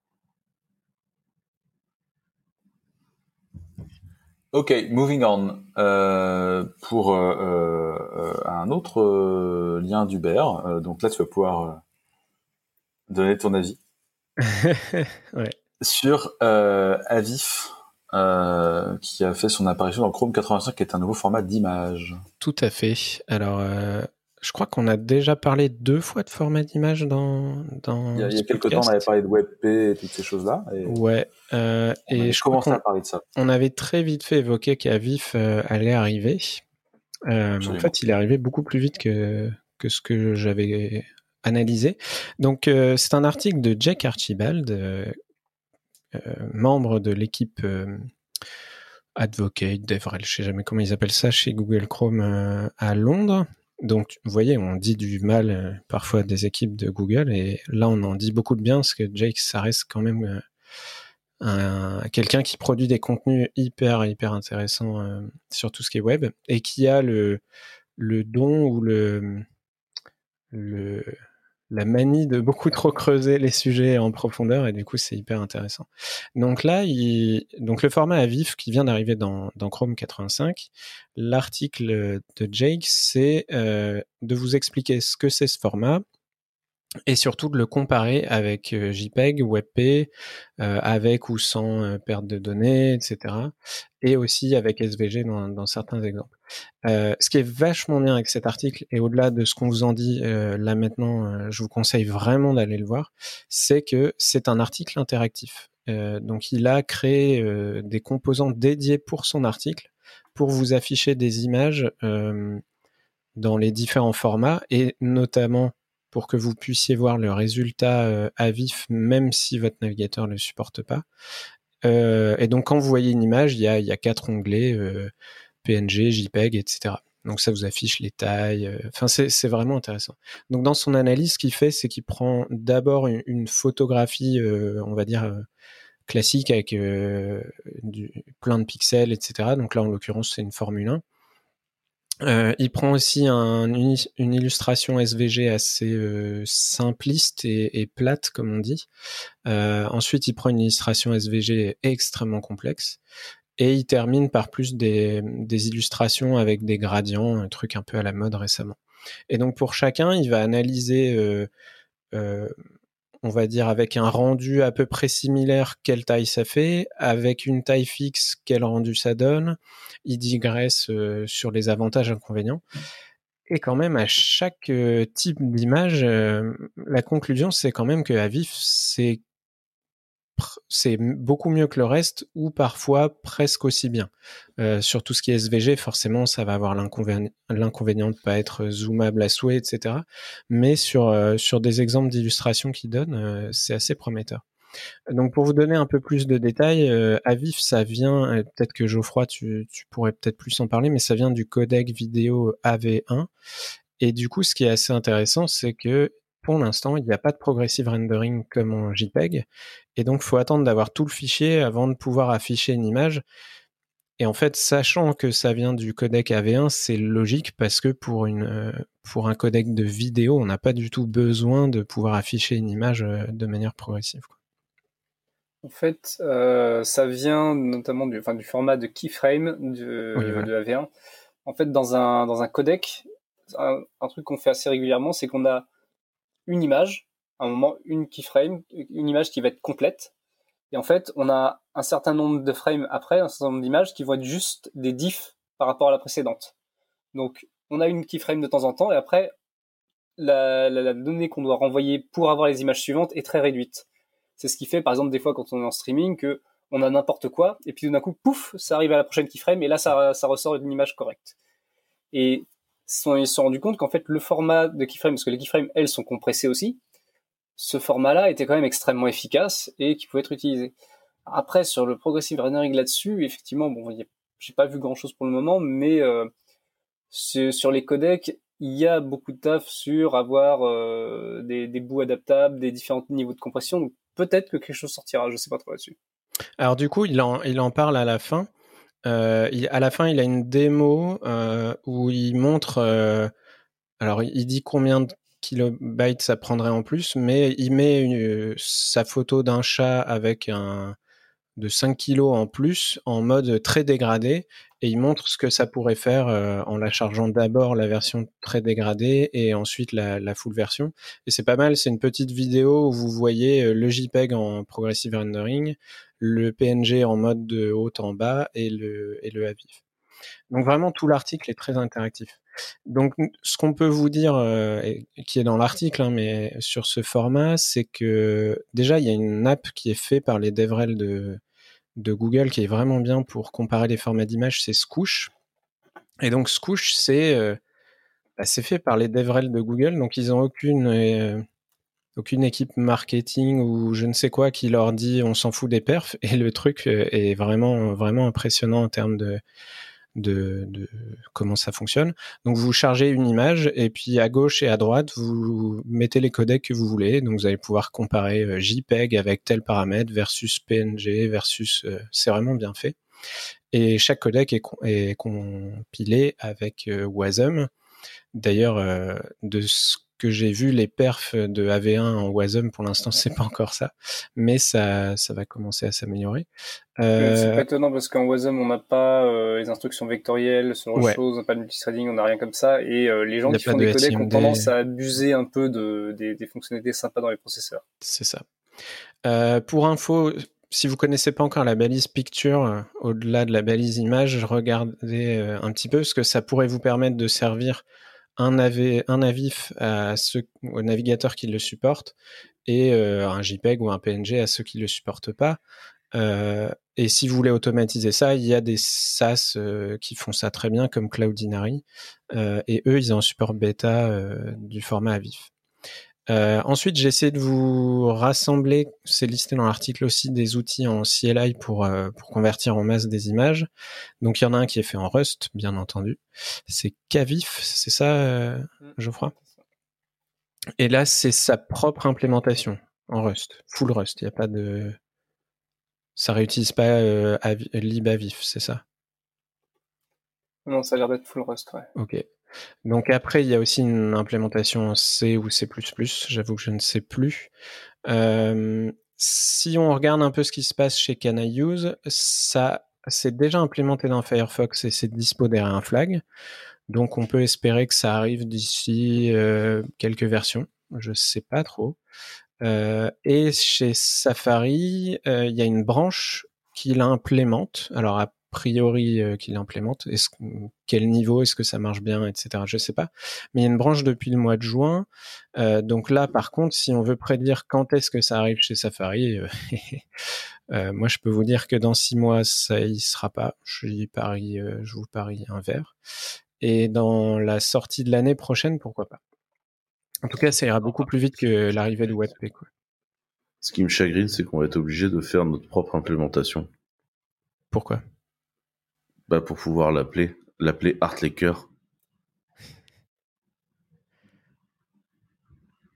Ok, moving on. Pour un autre lien d'Uber. Donc là, tu vas pouvoir donner ton avis. Ouais. Sur Avif, qui a fait son apparition dans Chrome 85, qui est un nouveau format d'image. Tout à fait. Alors, je crois qu'on a déjà parlé 2 fois de format d'image dans Il y a ce quelques temps, on podcast. avait parlé de WebP et toutes ces choses-là. Et Ouais. Et je crois commencé à parler de ça. on avait très vite fait évoquer qu'Avif allait arriver. Mais en fait, il est arrivé beaucoup plus vite que ce que j'avais analysé. Donc, c'est un article de Jack Archibald, membre de l'équipe Advocate, DevRel, je sais jamais comment ils appellent ça, chez Google Chrome à Londres. Donc, vous voyez, on dit du mal parfois des équipes de Google, et là, on en dit beaucoup de bien, parce que Jake, ça reste quand même quelqu'un qui produit des contenus hyper intéressants sur tout ce qui est web, et qui a le don ou la manie de beaucoup trop creuser les sujets en profondeur, et du coup c'est hyper intéressant. Donc là, donc le format Avif qui vient d'arriver dans Chrome 85, l'article de Jake, c'est de vous expliquer ce que c'est ce format, et surtout de le comparer avec JPEG, WebP, avec ou sans perte de données, etc. Et aussi avec SVG dans certains exemples. Ce qui est vachement bien avec cet article, et au-delà de ce qu'on vous en dit là maintenant, je vous conseille vraiment d'aller le voir, c'est que c'est un article interactif. Donc il a créé des composants dédiés pour son article, pour vous afficher des images dans les différents formats, et notamment pour que vous puissiez voir le résultat à vif, même si votre navigateur ne le supporte pas. Et donc quand vous voyez une image, il y a 4 onglets, PNG, JPEG, etc. Donc ça vous affiche les tailles. Enfin, c'est vraiment intéressant. Donc dans son analyse, ce qu'il fait, c'est qu'il prend d'abord une photographie, on va dire classique, avec plein de pixels, etc. Donc là, en l'occurrence, c'est une Formule 1. Il prend aussi une illustration SVG assez simpliste et plate, comme on dit. Ensuite, il prend une illustration SVG extrêmement complexe. Et il termine par plus des illustrations avec des gradients, un truc un peu à la mode récemment. Et donc pour chacun, il va analyser, on va dire avec un rendu à peu près similaire, quelle taille ça fait, avec une taille fixe, quel rendu ça donne. Il digresse sur les avantages et inconvénients. Et quand même, à chaque type d'image, la conclusion, c'est quand même que Avif, c'est beaucoup mieux que le reste, ou parfois presque aussi bien. Sur tout ce qui est SVG, forcément, ça va avoir l'inconvénient de pas être zoomable à souhait, etc. Mais sur des exemples d'illustrations qu'il donne, c'est assez prometteur. Donc pour vous donner un peu plus de détails, Avif, ça vient, peut-être que Geoffroy, tu pourrais peut-être plus en parler, mais ça vient du codec vidéo AV1. Et du coup, ce qui est assez intéressant, c'est que pour l'instant, il n'y a pas de progressive rendering comme en JPEG, et donc il faut attendre d'avoir tout le fichier avant de pouvoir afficher une image. Et en fait, sachant que ça vient du codec AV1, c'est logique parce que pour un codec de vidéo, on n'a pas du tout besoin de pouvoir afficher une image de manière progressive, quoi. En fait, ça vient notamment du format de keyframe Oui, voilà. de AV1. En fait, dans un codec, un truc qu'on fait assez régulièrement, c'est qu'on a une image, à un moment, une keyframe, une image qui va être complète. Et en fait, on a un certain nombre de frames après, un certain nombre d'images qui vont être juste des diffs par rapport à la précédente. Donc, on a une keyframe de temps en temps, et après, la donnée qu'on doit renvoyer pour avoir les images suivantes est très réduite. C'est ce qui fait, par exemple, des fois, quand on est en streaming, que on a n'importe quoi, et puis d'un coup, pouf, ça arrive à la prochaine keyframe, et là, ça ressort une image correcte. Et ils se sont rendus compte qu'en fait, le format de keyframe, parce que les keyframes, elles, sont compressées aussi, ce format-là était quand même extrêmement efficace et qui pouvait être utilisé. Après, sur le progressive rendering là-dessus, effectivement, bon, j'ai pas vu grand-chose pour le moment, mais sur les codecs, il y a beaucoup de taf sur avoir des bouts adaptables, des différents niveaux de compression. Donc peut-être que quelque chose sortira, je sais pas trop là-dessus. Alors du coup, il en parle à la fin. À la fin, il a une démo où il montre. Alors, il dit combien de kilobytes ça prendrait en plus, mais il met sa photo d'un chat avec de 5 kilos en plus en mode très dégradé, et il montre ce que ça pourrait faire en la chargeant d'abord la version très dégradée et ensuite la full version. Et c'est pas mal, c'est une petite vidéo où vous voyez le JPEG en progressive rendering, le PNG en mode de haut en bas et le AVIF. Donc vraiment, tout l'article est très interactif. Donc ce qu'on peut vous dire, qui est dans l'article, hein, mais sur ce format, c'est que déjà, il y a une app qui est faite par les DevRel de Google qui est vraiment bien pour comparer les formats d'images, c'est Scoosh. Et donc Scoosh, c'est fait par les DevRel de Google, donc ils n'ont aucune équipe marketing ou je ne sais quoi qui leur dit on s'en fout des perfs, et le truc est vraiment, vraiment impressionnant en termes de comment ça fonctionne. Donc vous chargez une image et puis à gauche et à droite vous mettez les codecs que vous voulez. Donc vous allez pouvoir comparer JPEG avec tel paramètre versus PNG versus c'est vraiment bien fait. Et chaque codec est compilé avec Wasm. D'ailleurs, de ce que j'ai vu, les perfs de AV1 en Wasm, pour l'instant, c'est pas encore ça, mais ça va commencer à s'améliorer. C'est pas étonnant parce qu'en Wasm, on n'a pas les instructions vectorielles, ce genre de Ouais. choses, on n'a pas de multithreading, on n'a rien comme ça, et les gens Il y a qui pas font de des codecs ont SIMD. tendance à abuser un peu des fonctionnalités sympas dans les processeurs. C'est ça. Pour info, si vous connaissez pas encore la balise picture, au-delà de la balise image, regardez un petit peu, parce que ça pourrait vous permettre de servir un AVIF aux navigateurs qui le supportent, et un JPEG ou un PNG à ceux qui le supportent pas. Et si vous voulez automatiser ça, il y a des SaaS qui font ça très bien, comme Cloudinary, et eux, ils ont un support bêta du format AVIF. Ensuite, j'ai essayé de vous rassembler, c'est listé dans l'article aussi, des outils en CLI pour convertir en masse des images. Donc il y en a un qui est fait en Rust, bien entendu. C'est Kavif, c'est ça, Geoffroy ? Et là, c'est sa propre implémentation en Rust, full Rust. Il y a pas de, ça réutilise pas libavif, c'est ça ? Non, ça a l'air d'être full Rust, ouais. Ok. Donc après, il y a aussi une implémentation en C ou C++, j'avoue que je ne sais plus. Si on regarde un peu ce qui se passe chez Can I Use, ça c'est déjà implémenté dans Firefox et c'est dispo derrière un flag. Donc on peut espérer que ça arrive d'ici quelques versions. Je sais pas trop. Et chez Safari, il y a une branche qui l'implémente. Alors a priori qui l'implémente. Quel niveau, est-ce que ça marche bien, etc. Je sais pas. Mais il y a une branche depuis le mois de juin. Donc là, par contre, si on veut prédire quand est-ce que ça arrive chez Safari, moi je peux vous dire que dans 6 mois, ça y sera pas. Je vous parie un verre. Et dans la sortie de l'année prochaine, pourquoi pas. En tout cas, ça ira beaucoup plus vite que l'arrivée de Webpack, quoi. Ce qui me chagrine, c'est qu'on va être obligé de faire notre propre implémentation. Pourquoi ? Bah, pour pouvoir l'appeler Heartlaker.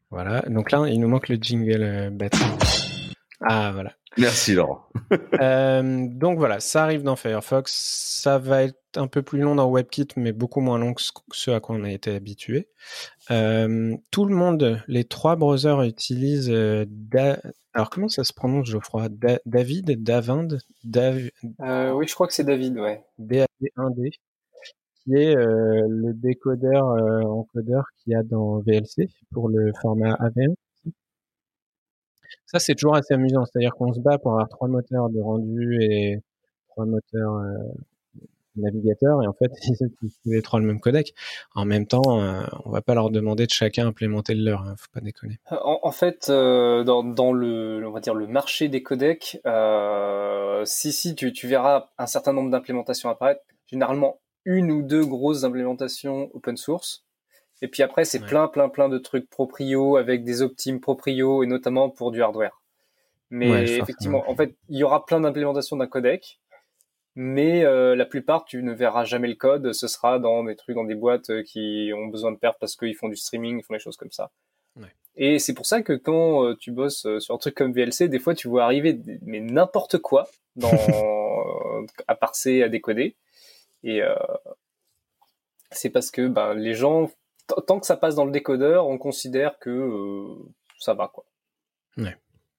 Voilà. Donc là, il nous manque le jingle batterie. Ah, voilà. Merci, Laurent. Donc voilà, ça arrive dans Firefox. Ça va être un peu plus long dans WebKit, mais beaucoup moins long que ce à quoi on a été habitué. Tout le monde, les 3 browsers utilisent alors comment ça se prononce, Geoffroy? David, Davind, Oui, je crois que c'est David, ouais. DAV1D, qui est le décodeur encodeur qu'il y a dans VLC pour le format AV1. Ça, c'est toujours assez amusant. C'est-à-dire qu'on se bat pour avoir 3 moteurs de rendu et 3 moteurs navigateurs, et en fait, ils utilisent tous les 3 le même codec. En même temps, on va pas leur demander de chacun implémenter le leur, hein, faut pas déconner. En fait, dans le, on va dire, le marché des codecs, si tu verras un certain nombre d'implémentations apparaître, généralement 1 ou 2 grosses implémentations open source. Et puis après, c'est plein de trucs proprio avec des optimes proprio, et notamment pour du hardware. Mais effectivement, en fait, il y aura plein d'implémentations d'un codec, mais la plupart, tu ne verras jamais le code. Ce sera dans des trucs, dans des boîtes qui ont besoin de perf parce qu'ils font du streaming, ils font des choses comme ça. Ouais. Et c'est pour ça que quand tu bosses sur un truc comme VLC, des fois, tu vois arriver mais n'importe quoi à parser, à décoder. Et c'est parce que les gens, tant que ça passe dans le décodeur, on considère que ça va, quoi. Ouais.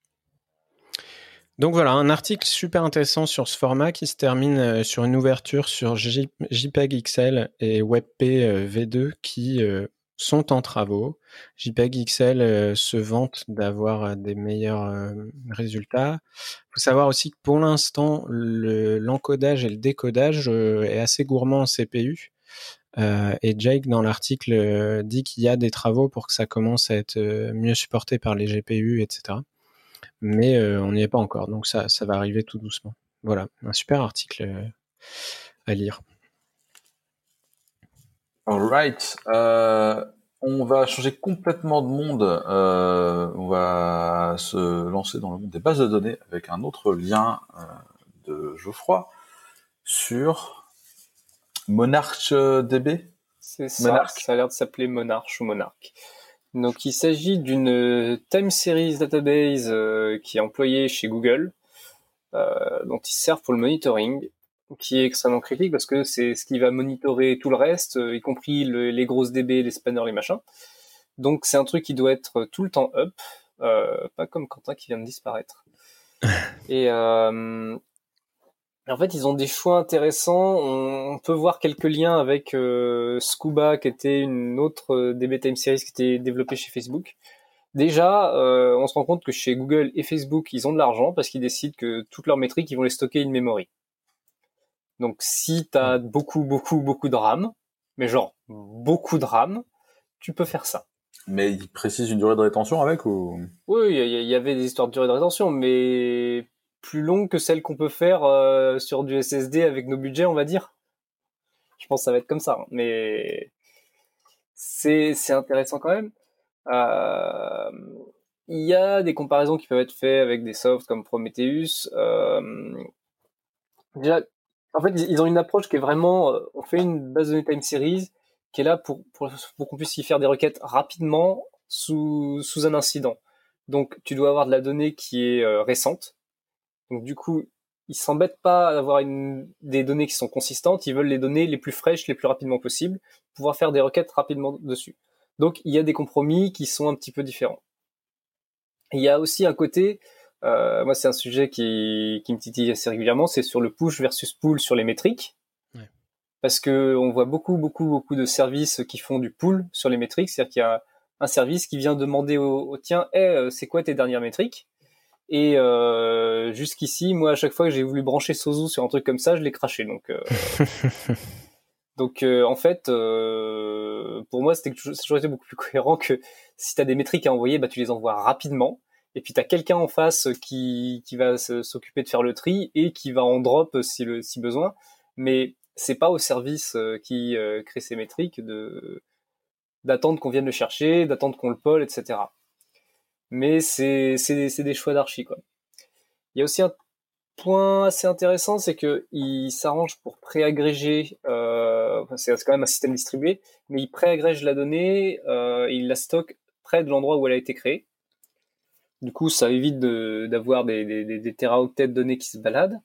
Donc voilà, un article super intéressant sur ce format qui se termine sur une ouverture sur JPEG XL et WebP V2 qui sont en travaux. JPEG XL se vante d'avoir des meilleurs résultats. Il faut savoir aussi que pour l'instant, l'encodage et le décodage est assez gourmand en CPU. Et Jake, dans l'article, dit qu'il y a des travaux pour que ça commence à être mieux supporté par les GPU, etc. Mais on n'y est pas encore, donc ça va arriver tout doucement. Voilà, un super article à lire. Alright, on va changer complètement de monde. On va se lancer dans le monde des bases de données avec un autre lien de Geoffroy sur MonarchDB. C'est ça, ça a l'air de s'appeler Monarch ou Monarch. Donc il s'agit d'une time series database qui est employée chez Google, dont ils servent pour le monitoring, qui est extrêmement critique parce que c'est ce qui va monitorer tout le reste, y compris les grosses DB, les spanners, les machins. Donc c'est un truc qui doit être tout le temps up, pas comme Quentin qui vient de disparaître. Et en fait, ils ont des choix intéressants. On peut voir quelques liens avec Scuba, qui était une autre DB Time Series qui était développée chez Facebook. Déjà, on se rend compte que chez Google et Facebook, ils ont de l'argent parce qu'ils décident que toutes leurs métriques, ils vont les stocker in memory. Donc, si tu as beaucoup de RAM, mais genre beaucoup de RAM, tu peux faire ça. Mais il précise une durée de rétention avec ou? Oui, il y avait des histoires de durée de rétention, mais plus longue que celle qu'on peut faire sur du SSD avec nos budgets, on va dire. Je pense que ça va être comme ça, mais c'est intéressant quand même. Il y a des comparaisons qui peuvent être faites avec des softs comme Prometheus. Déjà, en fait, ils ont une approche qui est vraiment, on fait une base de données time series qui est là pour qu'on puisse y faire des requêtes rapidement sous un incident. Donc, tu dois avoir de la donnée qui est récente. Donc, du coup, ils s'embêtent pas d'avoir des données qui sont consistantes. Ils veulent les données les plus fraîches, les plus rapidement possible, pouvoir faire des requêtes rapidement dessus. Donc, il y a des compromis qui sont un petit peu différents. Il y a aussi un côté, moi c'est un sujet qui me titille assez régulièrement, c'est sur le push versus pull sur les métriques. Ouais. Parce que on voit beaucoup de services qui font du pull sur les métriques, c'est-à-dire qu'il y a un service qui vient demander au tien, c'est quoi tes dernières métriques? Et jusqu'ici, moi à chaque fois que j'ai voulu brancher Sozu sur un truc comme ça, je l'ai craché. Donc en fait, pour moi, c'est toujours été beaucoup plus cohérent que si tu as des métriques à envoyer, tu les envoies rapidement. Et puis tu as quelqu'un en face qui va s'occuper de faire le tri et qui va en drop si besoin. Mais c'est pas au service qui crée ces métriques d'attendre qu'on vienne le chercher, d'attendre qu'on le poll, etc. Mais c'est des choix d'archi, quoi. Il y a aussi un point assez intéressant, c'est que il s'arrange pour préagréger. C'est quand même un système distribué, mais il préagrège la donnée, il la stocke près de l'endroit où elle a été créée. Du coup, ça évite d'avoir des téraoctets de données qui se baladent.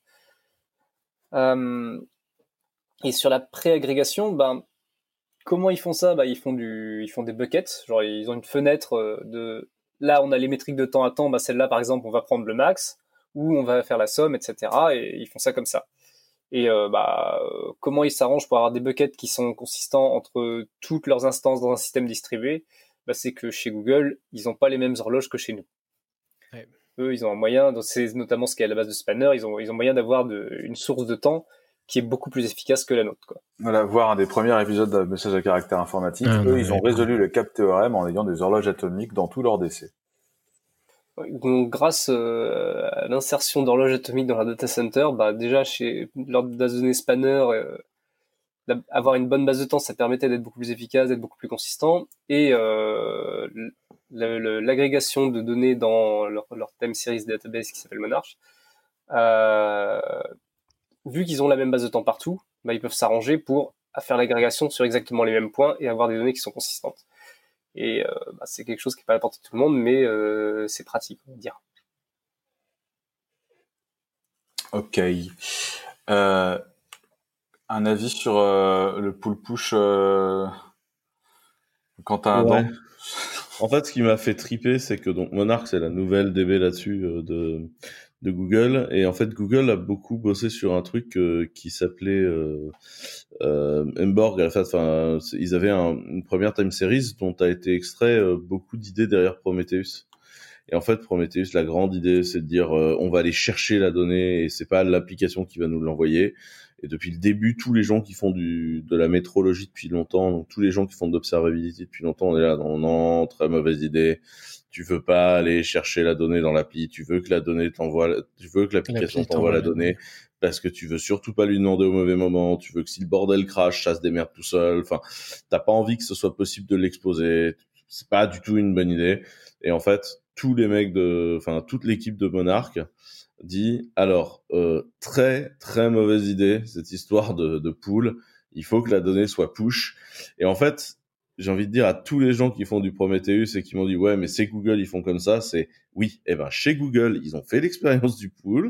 Et sur la préagrégation, comment ils font ça? Ils font des buckets. Genre, ils ont une fenêtre de... Là, on a les métriques de temps à temps. Celle-là, par exemple, on va prendre le max, ou on va faire la somme, etc. Et ils font ça comme ça. Et comment ils s'arrangent pour avoir des buckets qui sont consistants entre toutes leurs instances dans un système distribué? C'est que chez Google, ils n'ont pas les mêmes horloges que chez nous. Ouais. Eux, ils ont un moyen, c'est notamment ce qui est à la base de Spanner, ils ont moyen d'avoir une source de temps qui est beaucoup plus efficace que la nôtre, quoi. Voilà, voir un des premiers épisodes de Message à caractère informatique. Eux, ils ont résolu le cap théorème en ayant des horloges atomiques dans tous leurs décès. Donc, grâce à l'insertion d'horloges atomiques dans leur data center, déjà chez leur base de données Spanner, avoir une bonne base de temps, ça permettait d'être beaucoup plus efficace, d'être beaucoup plus consistant. Et l'agrégation de données dans leur time series database qui s'appelle Monarch, vu qu'ils ont la même base de temps partout, ils peuvent s'arranger pour faire l'agrégation sur exactement les mêmes points et avoir des données qui sont consistantes. Et c'est quelque chose qui n'est pas à la portée de tout le monde, mais c'est pratique, on va dire. Ok. Un avis sur le pull push quand t'as un ouais. En fait, ce qui m'a fait triper, c'est que donc Monarch, c'est la nouvelle DB là-dessus de Google, et en fait Google a beaucoup bossé sur un truc qui s'appelait Emborg. Enfin, ils avaient une première time series dont a été extrait beaucoup d'idées derrière Prometheus. Et en fait, Prometheus, la grande idée, c'est de dire on va aller chercher la donnée et c'est pas l'application qui va nous l'envoyer. Et depuis le début, tous les gens qui font de la métrologie depuis longtemps, donc tous les gens qui font de l'observabilité depuis longtemps, on est là, non, très mauvaise idée. Tu veux pas aller chercher la donnée dans l'appli, tu veux que l'application t'envoie la donnée parce que tu veux surtout pas lui demander au mauvais moment, tu veux que si le bordel crash, ça se démerde tout seul. Enfin, t'as pas envie que ce soit possible de l'exposer. C'est pas du tout une bonne idée. Et en fait, toute l'équipe de Monarch dit alors très très mauvaise idée cette histoire de pool, il faut que la donnée soit push. Et en fait, j'ai envie de dire à tous les gens qui font du Prometheus et qui m'ont dit ouais mais c'est Google, ils font comme ça, c'est oui, chez Google ils ont fait l'expérience du pool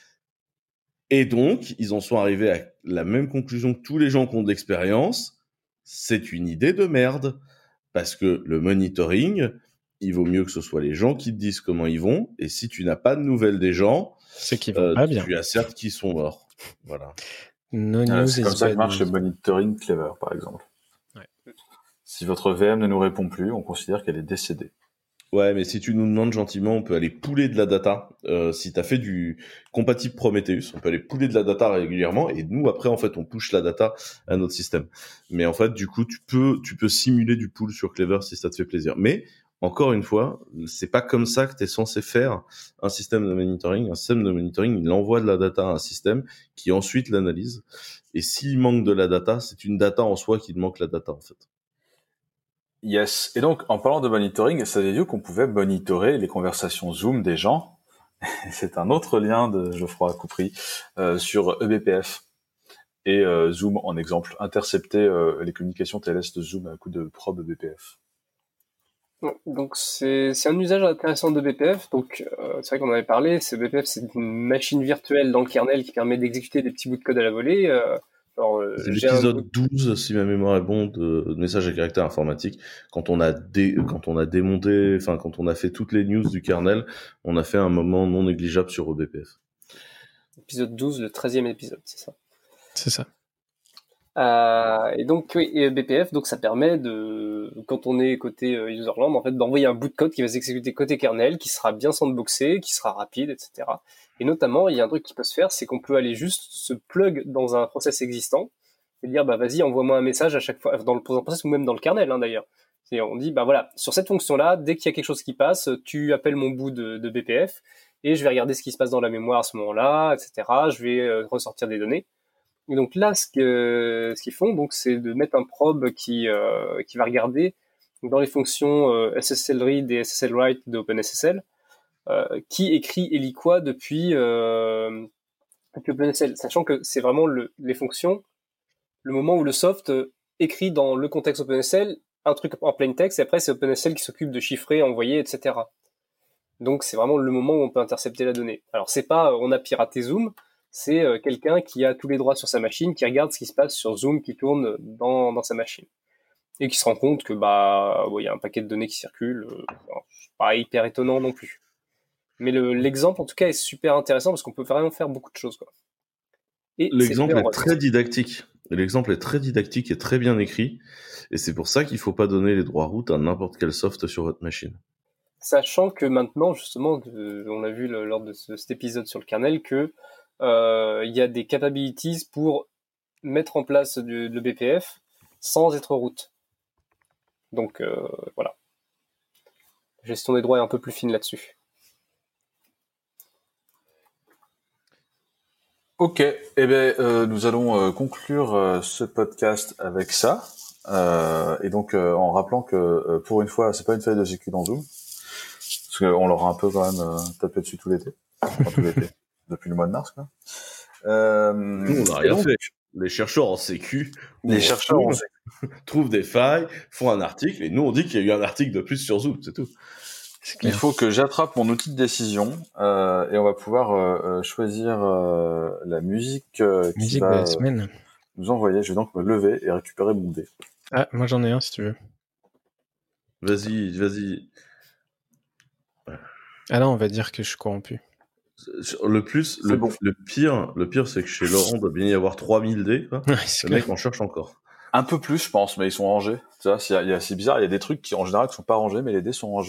et donc ils en sont arrivés à la même conclusion que tous les gens qui ont de l'expérience, c'est une idée de merde parce que le monitoring, il vaut mieux que ce soit les gens qui te disent comment ils vont, et si tu n'as pas de nouvelles des gens, c'est qu'ils vont pas bien. Tu assertes qu'ils sont morts. Voilà. C'est comme ça que marche le monitoring Clever, par exemple. Ouais. Si votre VM ne nous répond plus, on considère qu'elle est décédée. Ouais, mais si tu nous demandes gentiment, on peut aller pouler de la data. Si tu as fait du compatible Prometheus, on peut aller pouler de la data régulièrement, et nous, après, en fait, on push la data à notre système. Mais en fait, du coup, tu peux simuler du pool sur Clever si ça te fait plaisir. Mais encore une fois, c'est pas comme ça que tu es censé faire un système de monitoring. Un système de monitoring, il envoie de la data à un système qui ensuite l'analyse. Et s'il manque de la data, c'est une data en soi qui manque la data, en fait. Yes. Et donc, en parlant de monitoring, saviez-vous qu'on pouvait monitorer les conversations Zoom des gens? C'est un autre lien de Geoffroy Coupry sur eBPF. Et Zoom, en exemple, intercepter les communications TLS de Zoom à coup de probe eBPF. Donc c'est un usage intéressant de BPF. Donc c'est vrai qu'on en avait parlé. BPF, c'est une machine virtuelle dans le kernel qui permet d'exécuter des petits bouts de code à la volée. C'est l'épisode 12, si ma mémoire est bonne, de message à caractère informatique. Quand on a démonté, enfin quand on a fait toutes les news du kernel, on a fait un moment non négligeable sur eBPF. Épisode 12, le 13e épisode, c'est ça. C'est ça. Et donc oui, et BPF, donc ça permet de, quand on est côté userland, en fait, d'envoyer un bout de code qui va s'exécuter côté kernel, qui sera bien sandboxé, qui sera rapide, etc. Et notamment, il y a un truc qui peut se faire, c'est qu'on peut aller juste se plug dans un process existant et dire vas-y, envoie-moi un message à chaque fois dans le process ou même dans le kernel d'ailleurs. Et on dit voilà, sur cette fonction-là, dès qu'il y a quelque chose qui passe, tu appelles mon bout de BPF et je vais regarder ce qui se passe dans la mémoire à ce moment-là, etc. Je vais ressortir des données. Et donc là, ce qu'ils font, donc, c'est de mettre un probe qui va regarder dans les fonctions SSL read et SSL write de OpenSSL, qui écrit et lit quoi depuis OpenSSL, sachant que c'est vraiment les fonctions, le moment où le soft écrit dans le contexte OpenSSL un truc en plain text, et après c'est OpenSSL qui s'occupe de chiffrer, envoyer, etc. Donc c'est vraiment le moment où on peut intercepter la donnée. Alors c'est pas on a piraté Zoom, c'est quelqu'un qui a tous les droits sur sa machine, qui regarde ce qui se passe sur Zoom qui tourne dans sa machine. Et qui se rend compte que y a un paquet de données qui circulent, c'est pas hyper étonnant non plus. Mais l'exemple en tout cas est super intéressant parce qu'on peut vraiment faire beaucoup de choses, quoi. Et l'exemple est très didactique. L'exemple est très didactique et très bien écrit. Et c'est pour ça qu'il faut pas donner les droits root à n'importe quel soft sur votre machine. Sachant que maintenant, justement, on a vu lors de cet épisode sur le kernel que y a des capabilities pour mettre en place le BPF sans être root. Donc voilà. La gestion des droits est un peu plus fine là-dessus. Ok, nous allons conclure ce podcast avec ça, et donc en rappelant que pour une fois, c'est pas une faille de sécu dans Zoom, parce qu'on leur a un peu quand même tapé dessus tout l'été, depuis le mois de mars, quoi. Nous, on n'a rien fait. Les chercheurs en sécu, trouvent des failles, font un article, et nous on dit qu'il y a eu un article de plus sur Zoom, c'est tout. Il faut que j'attrape mon outil de décision et on va pouvoir choisir la musique qui va nous envoyer. Je vais donc me lever et récupérer mon dé. Ah, moi j'en ai un si tu veux. Vas-y. Ah là, on va dire que je suis corrompu. Le pire, c'est que chez Laurent, il doit bien y avoir 3000 dés. Quoi. Ouais, le mec en cherche encore. Un peu plus, je pense, mais ils sont rangés. Tu vois, c'est bizarre, il y a des trucs qui, en général, ne sont pas rangés, mais les dés sont rangés.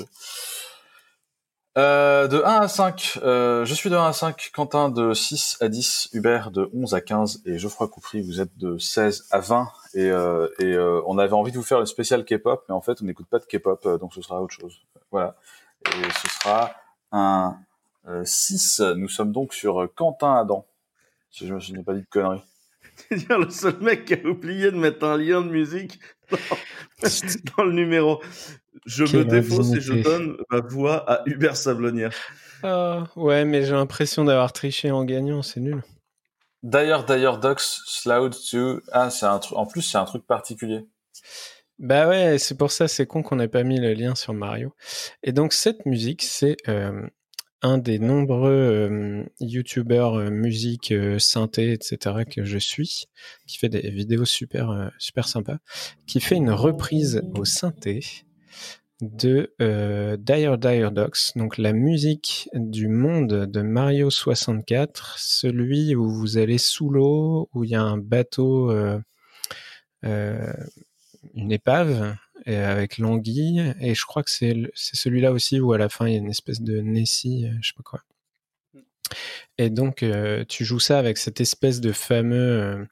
De 1 à 5, je suis de 1 à 5, Quentin de 6 à 10, Hubert de 11 à 15, et Geoffroy Coupry, vous êtes de 16 à 20, et on avait envie de vous faire le spécial K-pop, mais en fait, on n'écoute pas de K-pop, donc ce sera autre chose. Voilà. Et ce sera un 6, nous sommes donc sur Quentin Adam, si je n'ai pas dit de conneries. C'est-à-dire le seul mec qui a oublié de mettre un lien de musique dans le numéro. Je me défausse et je donne ma voix à Hubert Sablonnière. Ouais, mais j'ai l'impression d'avoir triché en gagnant, c'est nul. D'ailleurs, Docs, Sloud, en plus, c'est un truc particulier. Bah ouais, c'est pour ça, c'est con qu'on n'ait pas mis le lien sur Mario. Et donc, cette musique, c'est un des nombreux youtubeurs musique, synthé, etc. que je suis, qui fait des vidéos super sympas, qui fait une reprise au synthé de Dire Docs, donc la musique du monde de Mario 64, celui où vous allez sous l'eau, où il y a un bateau, une épave avec l'anguille, et je crois que c'est celui-là aussi où à la fin il y a une espèce de Nessie, je sais pas quoi. Et donc tu joues ça avec cette espèce de fameux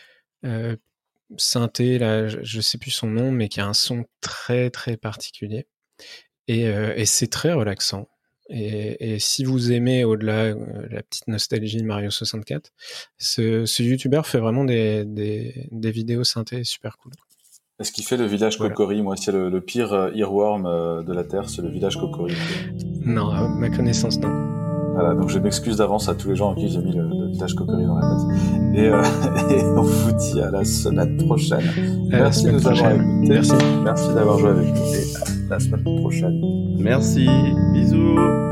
synthé, là, je sais plus son nom, mais qui a un son très très particulier, et c'est très relaxant. Et si vous aimez au-delà la petite nostalgie de Mario 64, ce youtubeur fait vraiment des vidéos synthé super cool. Est-ce qu'il fait le village Kokori? Moi, c'est le pire earworm de la Terre, c'est le village Kokori. Non, à ma connaissance, non. Voilà, donc je m'excuse d'avance à tous les gens à qui j'ai mis le village Kokori dans la tête. Et on vous dit à la semaine prochaine. Merci de nous avoir écoutés. Merci d'avoir joué avec nous. Et à la semaine prochaine. Merci. Bisous.